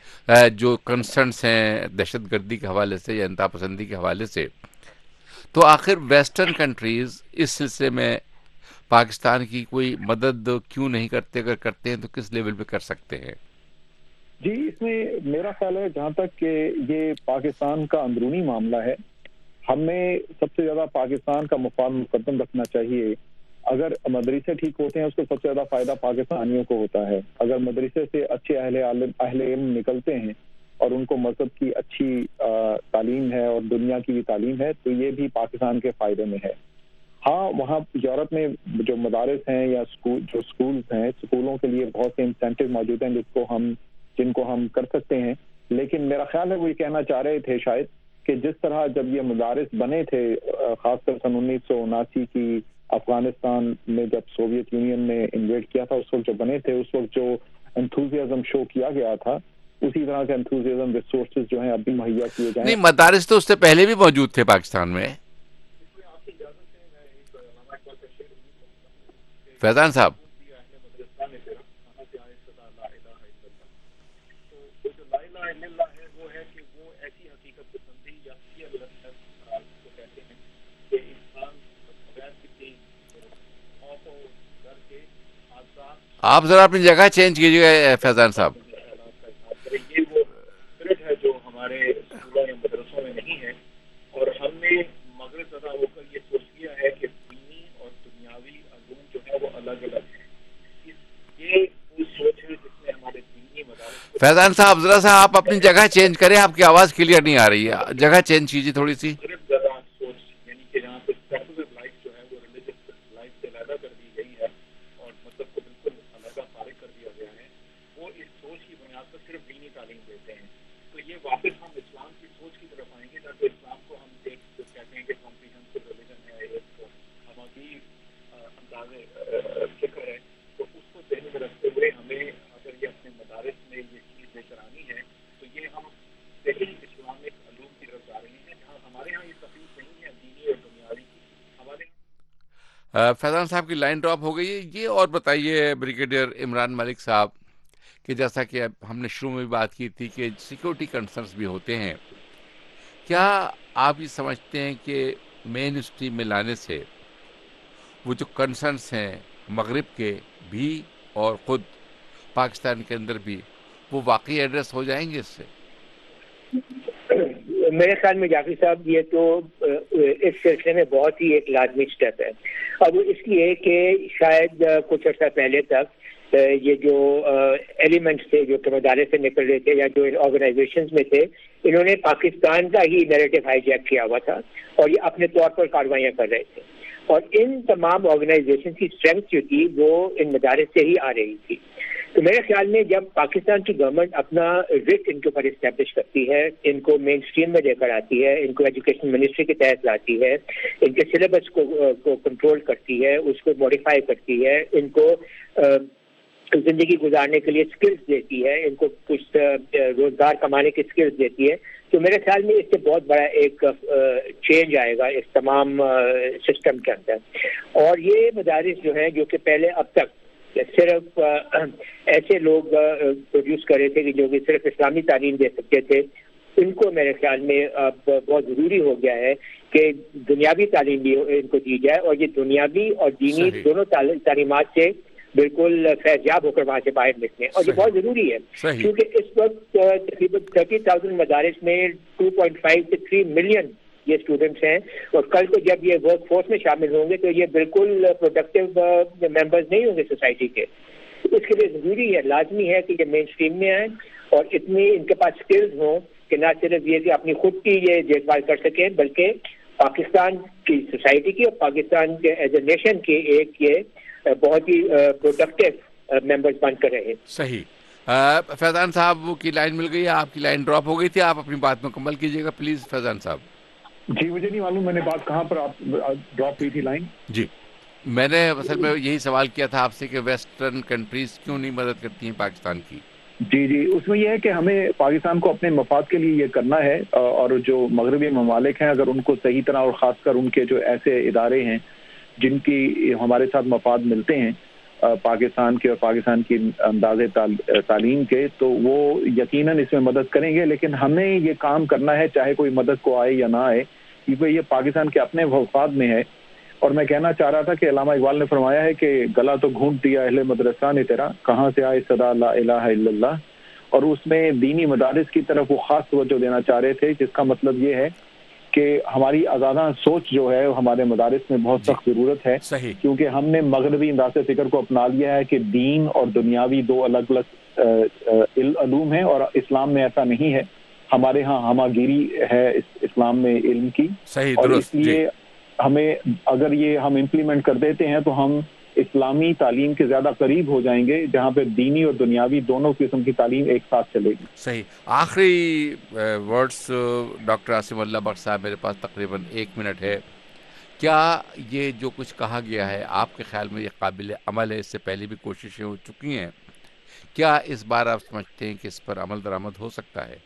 جو کنسرنس ہیں دہشت گردی کے حوالے سے یا انتہا پسندی کے حوالے سے, تو آخر ویسٹرن کنٹریز اس سلسلے میں پاکستان کی کوئی مدد کیوں نہیں کرتے؟ اگر کرتے ہیں تو کس لیول پہ کر سکتے ہیں؟ جی, اس میں میرا خیال ہے جہاں تک کہ یہ پاکستان کا اندرونی معاملہ ہے, ہمیں سب سے زیادہ پاکستان کا مفاد مقدم رکھنا چاہیے. اگر مدرسے ٹھیک ہوتے ہیں اس کو سب سے زیادہ فائدہ پاکستانیوں کو ہوتا ہے. اگر مدرسے سے اچھے اہل علم نکلتے ہیں اور ان کو مذہب کی اچھی تعلیم ہے اور دنیا کی بھی تعلیم ہے, تو یہ بھی پاکستان کے فائدے میں ہے. ہاں, وہاں یورپ میں جو مدارس ہیں یا جو سکولز ہیں, سکولوں کے لیے بہت سے انسینٹیو موجود ہیں جن کو ہم کر سکتے ہیں. لیکن میرا خیال ہے وہ یہ کہنا چاہ رہے تھے شاید کہ جس طرح جب یہ مدارس بنے تھے, خاص کر سن 1979 کی افغانستان میں جب سوویت یونین نے انویڈ کیا تھا, اس وقت جو بنے تھے, اس وقت جو انتھوزیازم شو کیا گیا تھا, اسی طرح کے انتھوزیازم ریسورسز جو ہیں اب بھی مہیا کیے جائیں. نہیں, مدارس تو اس سے پہلے بھی موجود تھے پاکستان میں. فیضان صاحب, آپ ذرا اپنی جگہ چینج کیجیے گا فیضان صاحب. یہ وہ اسپرٹ ہے جو ہمارے اسکولوں یا مدرسوں میں نہیں ہے, اور ہم نے مغرب زدہ ہو کر یہ سوچ لیا ہے کہ دینی اور دنیاوی علوم جو ہے وہ الگ الگ ہیں. یہ وہ سوچ ہے جس میں ہمارے دینی مدارس. فیضان صاحب ذرا سا آپ اپنی جگہ چینج کریں, آپ کی آواز کلیئر نہیں آ رہی ہے, جگہ چینج کیجیے تھوڑی سی. مغرب زدہ سوچ یعنی کہ جہاں پہ سیکولر لائف جو ہے وہ ریلیجس لائف سے علیحدہ کر دی گئی ہے اور مطلب کو بالکل علیحدہ فارغ کر دیا گیا ہے, وہ اس سوچ کی بنیاد پر صرف دینی تعلیم دیتے ہیں. تو یہ واپس ہم اسلام کی سوچ کی طرف آئیں گے, تاکہ اسلام کو ہم ایک کہتے ہیں کہ کمپریہنسو ریلیجن ہے, ایک ہماری انداز فکر ہے, تو اس کو ذہن میں رکھتے ہوئے ہمیں اگر یہ اپنے مدارس میں یہ چیز لے کر آنی ہے تو یہ ہم صحیح اسلامک علوم کی طرف جا رہے ہیں, جہاں ہمارے یہاں یہ تفریق نہیں ہے دینی اور دنیاوی کی. ہمارے فیضان صاحب کی لائن ڈراپ ہو گئی ہے. یہ اور بتائیے بریگیڈیئر عمران ملک صاحب کہ جیسا کہ ہم نے شروع میں بھی بات کی تھی کہ سیکورٹی کنسرنس بھی ہوتے ہیں, کیا آپ یہ سمجھتے ہیں کہ مین اسٹریم میں لانے سے وہ جو کنسرنس ہیں مغرب کے بھی اور خود پاکستان کے اندر بھی, وہ واقعی ایڈریس ہو جائیں گے اس سے؟ میرے خیال میں جعفری صاحب یہ تو اس سلسلے میں بہت ہی ایک لازمی اسٹیپ ہے. اور وہ اس لیے کہ شاید کچھ عرصہ پہلے تک یہ جو ایلیمنٹس تھے جو کہ مدارس سے نکل رہے تھے یا جو آرگنائزیشنز میں تھے، انہوں نے پاکستان کا ہی نیریٹو ہائی جیک کیا ہوا تھا اور یہ اپنے طور پر کاروائیاں کر رہے تھے، اور ان تمام آرگنائزیشن کی اسٹرینتھ جو تھی وہ ان مدارس سے ہی آ رہی تھی. تو میرے خیال میں جب پاکستان کی گورنمنٹ اپنا رٹ ان کے اوپر اسٹیبلش کرتی ہے، ان کو مین اسٹریم میں لے کر آتی ہے، ان کو ایجوکیشن منسٹری کے تحت لاتی ہے، ان کے سلیبس کو کنٹرول کرتی ہے، اس کو موڈیفائی کرتی ہے، ان کو زندگی گزارنے کے لیے اسکلز دیتی ہے، ان کو کچھ روزگار کمانے کی اسکلز دیتی ہے، تو میرے خیال میں اس سے بہت بڑا ایک چینج آئے گا اس تمام سسٹم کے اندر. اور یہ مدارس جو ہیں جو کہ پہلے اب تک صرف ایسے لوگ پروڈیوس کر رہے تھے کہ جو کہ صرف اسلامی تعلیم دے سکتے تھے، ان کو میرے خیال میں اب بہت ضروری ہو گیا ہے کہ دنیاوی تعلیم بھی ان کو دی جائے، اور یہ دنیاوی اور دینی دونوں تعلیمات سے بالکل فیضیاب ہو کر وہاں سے باہر نکلیں، اور یہ بہت ضروری ہے کیونکہ اس وقت تقریباً 30,000 مدارس میں 2.5 سے 3 ملین یہ اسٹوڈنٹس ہیں، اور کل کو جب یہ ورک فورس میں شامل ہوں گے تو یہ بالکل پروڈکٹیو ممبرز نہیں ہوں گے سوسائٹی کے. اس کے لیے ضروری ہے، لازمی ہے کہ یہ مین اسٹریم میں آئیں اور اتنی ان کے پاس اسکلز ہوں کہ نہ صرف یہ کہ اپنی خود کی یہ دیکھ بھال کر سکیں بلکہ پاکستان کی سوسائٹی کی اور پاکستان کے ایز اے نیشن کے ایک یہ بہت ہی پروڈکٹیو ممبرز بن کر رہے. صحیح. فیضان صاحب کی لائن مل گئی ہے، آپ کی لائن ڈراپ ہو گئی تھی، آپ اپنی بات مکمل کیجیے گا پلیز فیضان صاحب. جی مجھے نہیں معلوم میں نے بات کہاں پر آپ ڈراپ ہوئی تھی لائن. جی میں نے اصل میں یہی سوال کیا تھا آپ سے کہ ویسٹرن کنٹریز کیوں نہیں مدد کرتی ہیں پاکستان کی. جی اس میں یہ ہے کہ ہمیں پاکستان کو اپنے مفاد کے لیے یہ کرنا ہے، اور جو مغربی ممالک ہیں اگر ان کو صحیح طرح اور خاص کر ان کے جو ایسے ادارے ہیں جن کی ہمارے ساتھ مفاد ملتے ہیں پاکستان کے اور پاکستان کی انداز تعلیم کے، تو وہ یقیناً اس میں مدد کریں گے. لیکن ہمیں یہ کام کرنا ہے چاہے کوئی مدد کو آئے یا نہ آئے، کیونکہ یہ پاکستان کے اپنے مفاد میں ہے. اور میں کہنا چاہ رہا تھا کہ علامہ اقبال نے فرمایا ہے کہ گلا تو گھونٹ دیا اہل مدرسہ نے تیرا، کہاں سے آئے صدا لا الہ الا اللہ. اور اس میں دینی مدارس کی طرف وہ خاص توجہ دینا چاہ رہے تھے، جس کا مطلب یہ ہے کہ ہماری آزادانہ سوچ جو ہے ہمارے مدارس میں بہت سخت ضرورت ہے. کیونکہ ہم نے مغربی انداز فکر کو اپنا لیا ہے کہ دین اور دنیاوی دو الگ الگ علوم ہیں، اور اسلام میں ایسا نہیں ہے. ہمارے ہاں ہمہ گیری ہے اسلام میں علم کی، اور اس لیے ہمیں اگر یہ ہم امپلیمنٹ کر دیتے ہیں تو ہم اسلامی تعلیم کے زیادہ قریب ہو جائیں گے، جہاں پہ دینی اور دنیاوی دونوں قسم کی تعلیم ایک ساتھ چلے گی. صحیح. آخری ورڈز ڈاکٹر عاصم اللہ بخش صاحب، میرے پاس تقریباً 1 منٹ ہے. کیا یہ جو کچھ کہا گیا ہے آپ کے خیال میں یہ قابل عمل ہے؟ اس سے پہلے بھی کوششیں ہو چکی ہیں، کیا اس بار آپ سمجھتے ہیں کہ اس پر عمل درآمد ہو سکتا ہے؟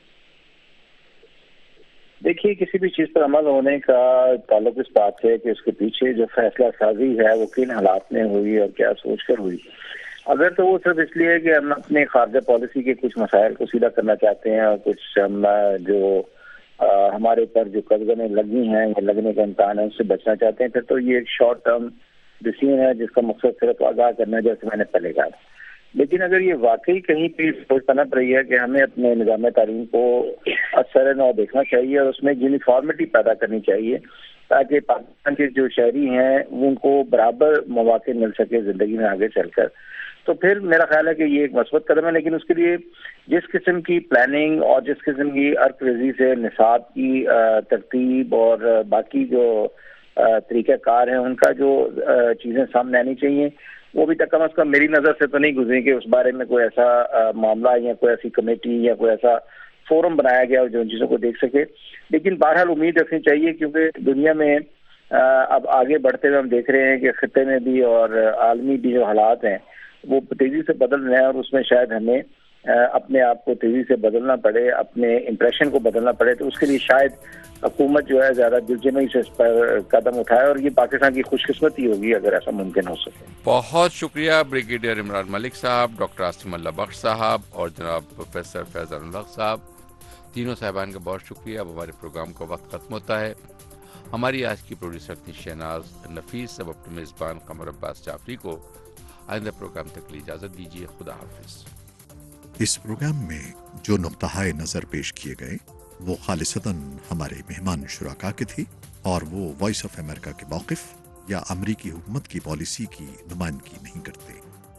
دیکھیے کسی بھی چیز پر عمل ہونے کا تعلق اس بات سے کہ اس کے پیچھے جو فیصلہ سازی ہے وہ کن حالات میں ہوئی اور کیا سوچ کر ہوئی. اگر تو وہ صرف اس لیے کہ ہم اپنے خارجہ پالیسی کے کچھ مسائل کو سیدھا کرنا چاہتے ہیں اور کچھ ہم جو ہمارے اوپر جو قدغنیں لگی ہیں یا لگنے کا امکان ہے اس سے بچنا چاہتے ہیں، پھر تو یہ ایک شارٹ ٹرم ڈیسیژن ہے جس کا مقصد صرف آگاہ کرنا ہے، جیسے میں نے پہلے کہا. لیکن اگر یہ واقعی کہیں پہ سوچ پنپ رہی ہے کہ ہمیں اپنے نظام تعلیم کو اثر نو دیکھنا چاہیے اور اس میں یونیفارمٹی پیدا کرنی چاہیے تاکہ پاکستان کے جو شہری ہیں ان کو برابر مواقع مل سکے زندگی میں آگے چل کر، تو پھر میرا خیال ہے کہ یہ ایک مثبت قدم ہے. لیکن اس کے لیے جس قسم کی پلاننگ اور جس قسم کی ارک ریزی سے نصاب کی ترتیب اور باقی جو طریقہ کار ہیں ان کا جو چیزیں سامنے آنی چاہیے وہ بھی تک کم از کم میری نظر سے تو نہیں گزری کہ اس بارے میں کوئی ایسا معاملہ یا کوئی ایسی کمیٹی یا کوئی ایسا فورم بنایا گیا جو ان چیزوں کو دیکھ سکے. لیکن بہرحال امید رکھنی چاہیے کیونکہ دنیا میں اب آگے بڑھتے ہوئے ہم دیکھ رہے ہیں کہ خطے میں بھی اور عالمی بھی جو حالات ہیں وہ تیزی سے بدل رہے ہیں، اور اس میں شاید ہمیں اپنے آپ کو تیزی سے بدلنا پڑے، اپنے امپریشن کو بدلنا پڑے. تو اس کے لیے شاید حکومت جو ہے زیادہ دلجمعی سے اس پر قدم اٹھائے، اور یہ پاکستان کی خوش قسمتی ہوگی اگر ایسا ممکن ہو سکے. بہت شکریہ بریگیڈیئر عمران ملک صاحب، ڈاکٹر عاصم اللہ بخش صاحب اور جناب پروفیسر فیضان اللہ صاحب، تینوں صاحبان کا بہت شکریہ. اب ہمارے پروگرام کا وقت ختم ہوتا ہے. ہماری آج کی پروڈیوسر تھی شہناز نفیس، اب اپنے میزبان قمر عباس جعفری کو آئندہ پروگرام تک کی اجازت دیجیے. خدا حافظ. اس پروگرام میں جو نقطۂ نظر پیش کیے گئے وہ خالصتاً ہمارے مہمان شرکا کے تھے، اور وہ وائس آف امریکہ کے موقف یا امریکی حکومت کی پالیسی کی نمائندگی نہیں کرتے۔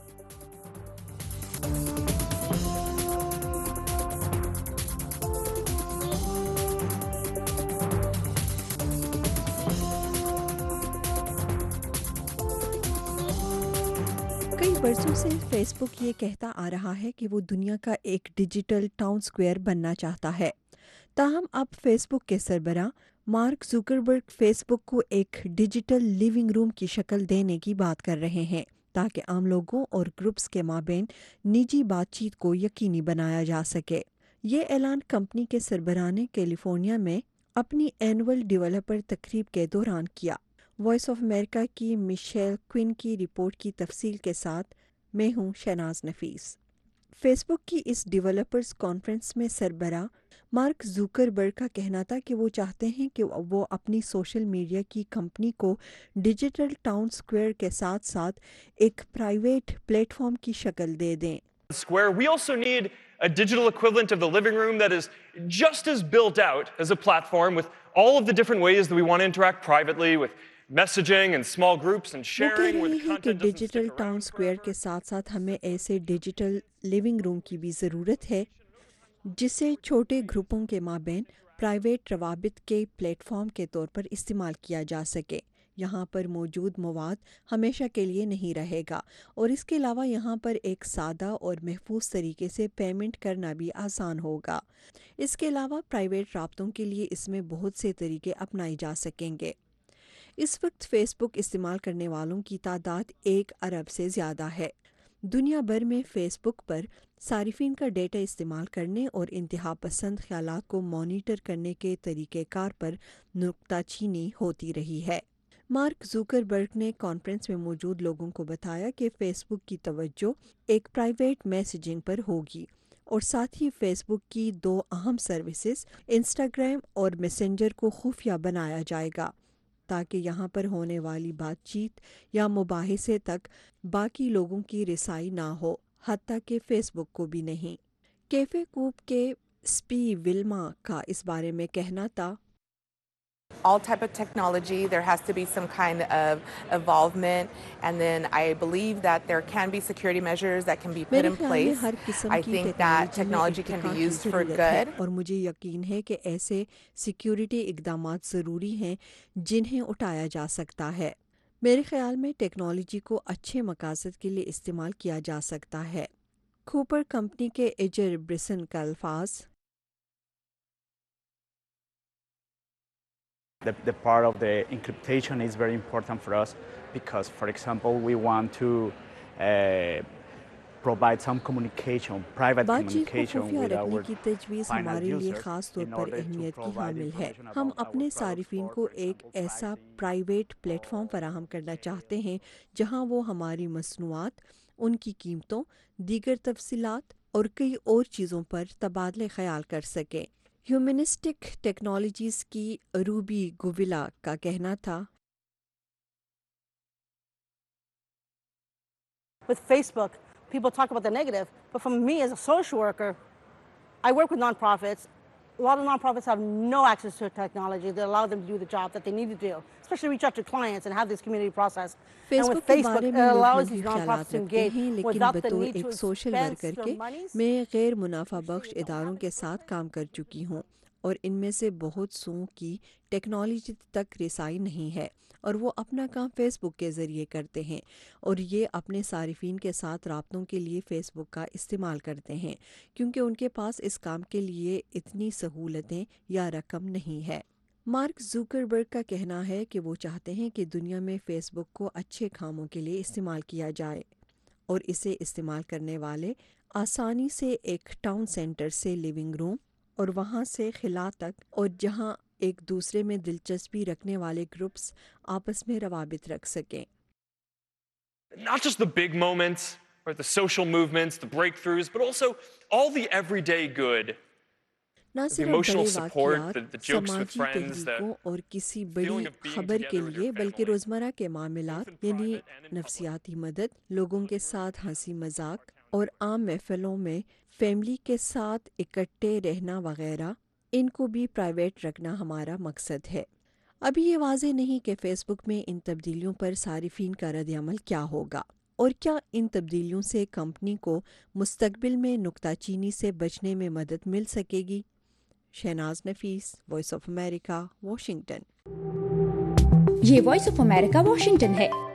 برسوں سے فیس بک یہ کہتا آ رہا ہے کہ وہ دنیا کا ایک ڈیجیٹل ٹاؤن سکوائر بننا چاہتا ہے، تاہم اب فیس بک کے سربراہ مارک زوکربرگ فیس بک کو ایک ڈیجیٹل لیونگ روم کی شکل دینے کی بات کر رہے ہیں تاکہ عام لوگوں اور گروپس کے مابین نجی بات چیت کو یقینی بنایا جا سکے۔ یہ اعلان کمپنی کے سربراہ نے کیلیفورنیا میں اپنی اینول ڈیولپر تقریب کے دوران کیا۔ وائس آف امریکہ کی میشیل کوئن کی رپورٹ کی تفصیل کے ساتھ میں ہوں شہناز نفیس۔ فیس بک کی اس ڈیولپرز کانفرنس میں سربراہ مارک زوکربرگ کا کہنا تھا کہ وہ چاہتے ہیں کہ وہ اپنی سوشل میڈیا کی کمپنی کو ڈیجیٹل ٹاؤن سکوائر کے ساتھ ساتھ ایک پرائیویٹ پلیٹ فارم کی شکل دے دیں۔ Square, we also need a digital equivalent of the living room that is just as built out as a platform with all of the different ways that we want to interact privately with messaging and small groups and sharing where the content doesn't digital town square کے ساتھ ساتھ ہمیں ایسے digital living room کی بھی ضرورت ہے جسے چھوٹے گروپوں کے مابین پرائیویٹ روابط کے پلیٹ فارم کے طور پر استعمال کیا جا سکے۔ یہاں پر موجود مواد ہمیشہ کے لیے نہیں رہے گا اور اس کے علاوہ یہاں پر ایک سادہ اور محفوظ طریقے سے پیمنٹ کرنا بھی آسان ہوگا۔ اس کے علاوہ پرائیویٹ رابطوں کے لیے اس میں بہت سے طریقے اپنائے جا سکیں گے۔ اس وقت فیس بک استعمال کرنے والوں کی تعداد 1 ارب سے زیادہ ہے۔ دنیا بھر میں فیس بک پر صارفین کا ڈیٹا استعمال کرنے اور انتہا پسند خیالات کو مانیٹر کرنے کے طریقہ کار پر نکتہ چینی ہوتی رہی ہے۔ مارک زوکربرگ نے کانفرنس میں موجود لوگوں کو بتایا کہ فیس بک کی توجہ ایک پرائیویٹ میسیجنگ پر ہوگی اور ساتھ ہی فیس بک کی 2 اہم سروسز انسٹاگرام اور میسنجر کو خفیہ بنایا جائے گا تاکہ یہاں پر ہونے والی بات چیت یا مباحثے تک باقی لوگوں کی رسائی نہ ہو، حتیٰ کہ فیس بک کو بھی نہیں۔ کیفے کوپ کے سپی ولما کا اس بارے میں کہنا تھا، all type of technology, there has to be some kind of involvement, and then I believe that there can be security measures that can be put in place. I think that technology can be used for good. اور مجھے یقین ہے کہ ایسے security اقدامات ضروری ہیں جنہیں اٹھایا جا سکتا ہے۔ میرے خیال میں ٹیکنالوجی کو اچھے مقاصد کے لیے استعمال کیا جا سکتا ہے۔ کوپر کمپنی کے ایجر برسن کا الفاظ، The part of the encryption is very important for us because, for example, we want to provide some communication, private communication with our رکھنے کی تجویز ہمارے لیے خاص طور پر اہمیت کی حامل ہے۔ ہم اپنے صارفین کو ایک ایسا پرائیویٹ پلیٹ فارم فراہم کرنا چاہتے ہیں جہاں وہ ہماری مصنوعات، ان کی قیمتوں، دیگر تفصیلات اور کئی اور چیزوں پر تبادلہ خیال کر سکیں۔ ہیومنسٹک ٹیکنالوجیز کی روبی گوویلا کا کہنا تھا، With Facebook, people talk about the negative, but for me as a social worker, I work with nonprofits. A lot of nonprofits have no access to technology that allow them to do the job that they need to do, especially reach out to clients and have this community process. And with Facebook, it allows these nonprofits to engage without the need to expense their monies. میں غیر منافع بخش اداروں کے ساتھ کام کر چکی ہوں اور ان میں سے بہت سو کی ٹیکنالوجی تک رسائی نہیں ہے اور وہ اپنا کام فیس بک کے ذریعے کرتے ہیں اور یہ اپنے صارفین کے ساتھ رابطوں کے لیے فیس بک کا استعمال کرتے ہیں کیونکہ ان کے پاس اس کام کے لیے اتنی سہولتیں یا رقم نہیں ہے۔ مارک زوکربرگ کا کہنا ہے کہ وہ چاہتے ہیں کہ دنیا میں فیس بک کو اچھے کاموں کے لیے استعمال کیا جائے اور اسے استعمال کرنے والے آسانی سے ایک ٹاؤن سینٹر سے لیونگ روم اور وہاں سے خلا تک اور جہاں ایک دوسرے میں دلچسپی رکھنے والے گروپس آپس میں روابط رکھ سکیں۔ Not just the big moments or the social movements, the breakthroughs, but also all the everyday good. نہ صرف بڑے واقعات، سماجی تحریکوں اور کسی بڑی خبر کے لیے بلکہ روزمرہ کے معاملات یعنی نفسیاتی مدد، لوگوں کے ساتھ ہنسی مذاق اور عام محفلوں میں فیملی کے ساتھ اکٹھے رہنا وغیرہ، ان کو بھی پرائیویٹ رکھنا ہمارا مقصد ہے۔ ابھی یہ واضح نہیں کہ فیس بک میں ان تبدیلیوں پر صارفین کا رد عمل کیا ہوگا اور کیا ان تبدیلیوں سے کمپنی کو مستقبل میں نکتہ چینی سے بچنے میں مدد مل سکے گی۔ Shahnaz Nafees, voice of America, Washington. یہ وائس آف امریکہ واشنگٹن ہے۔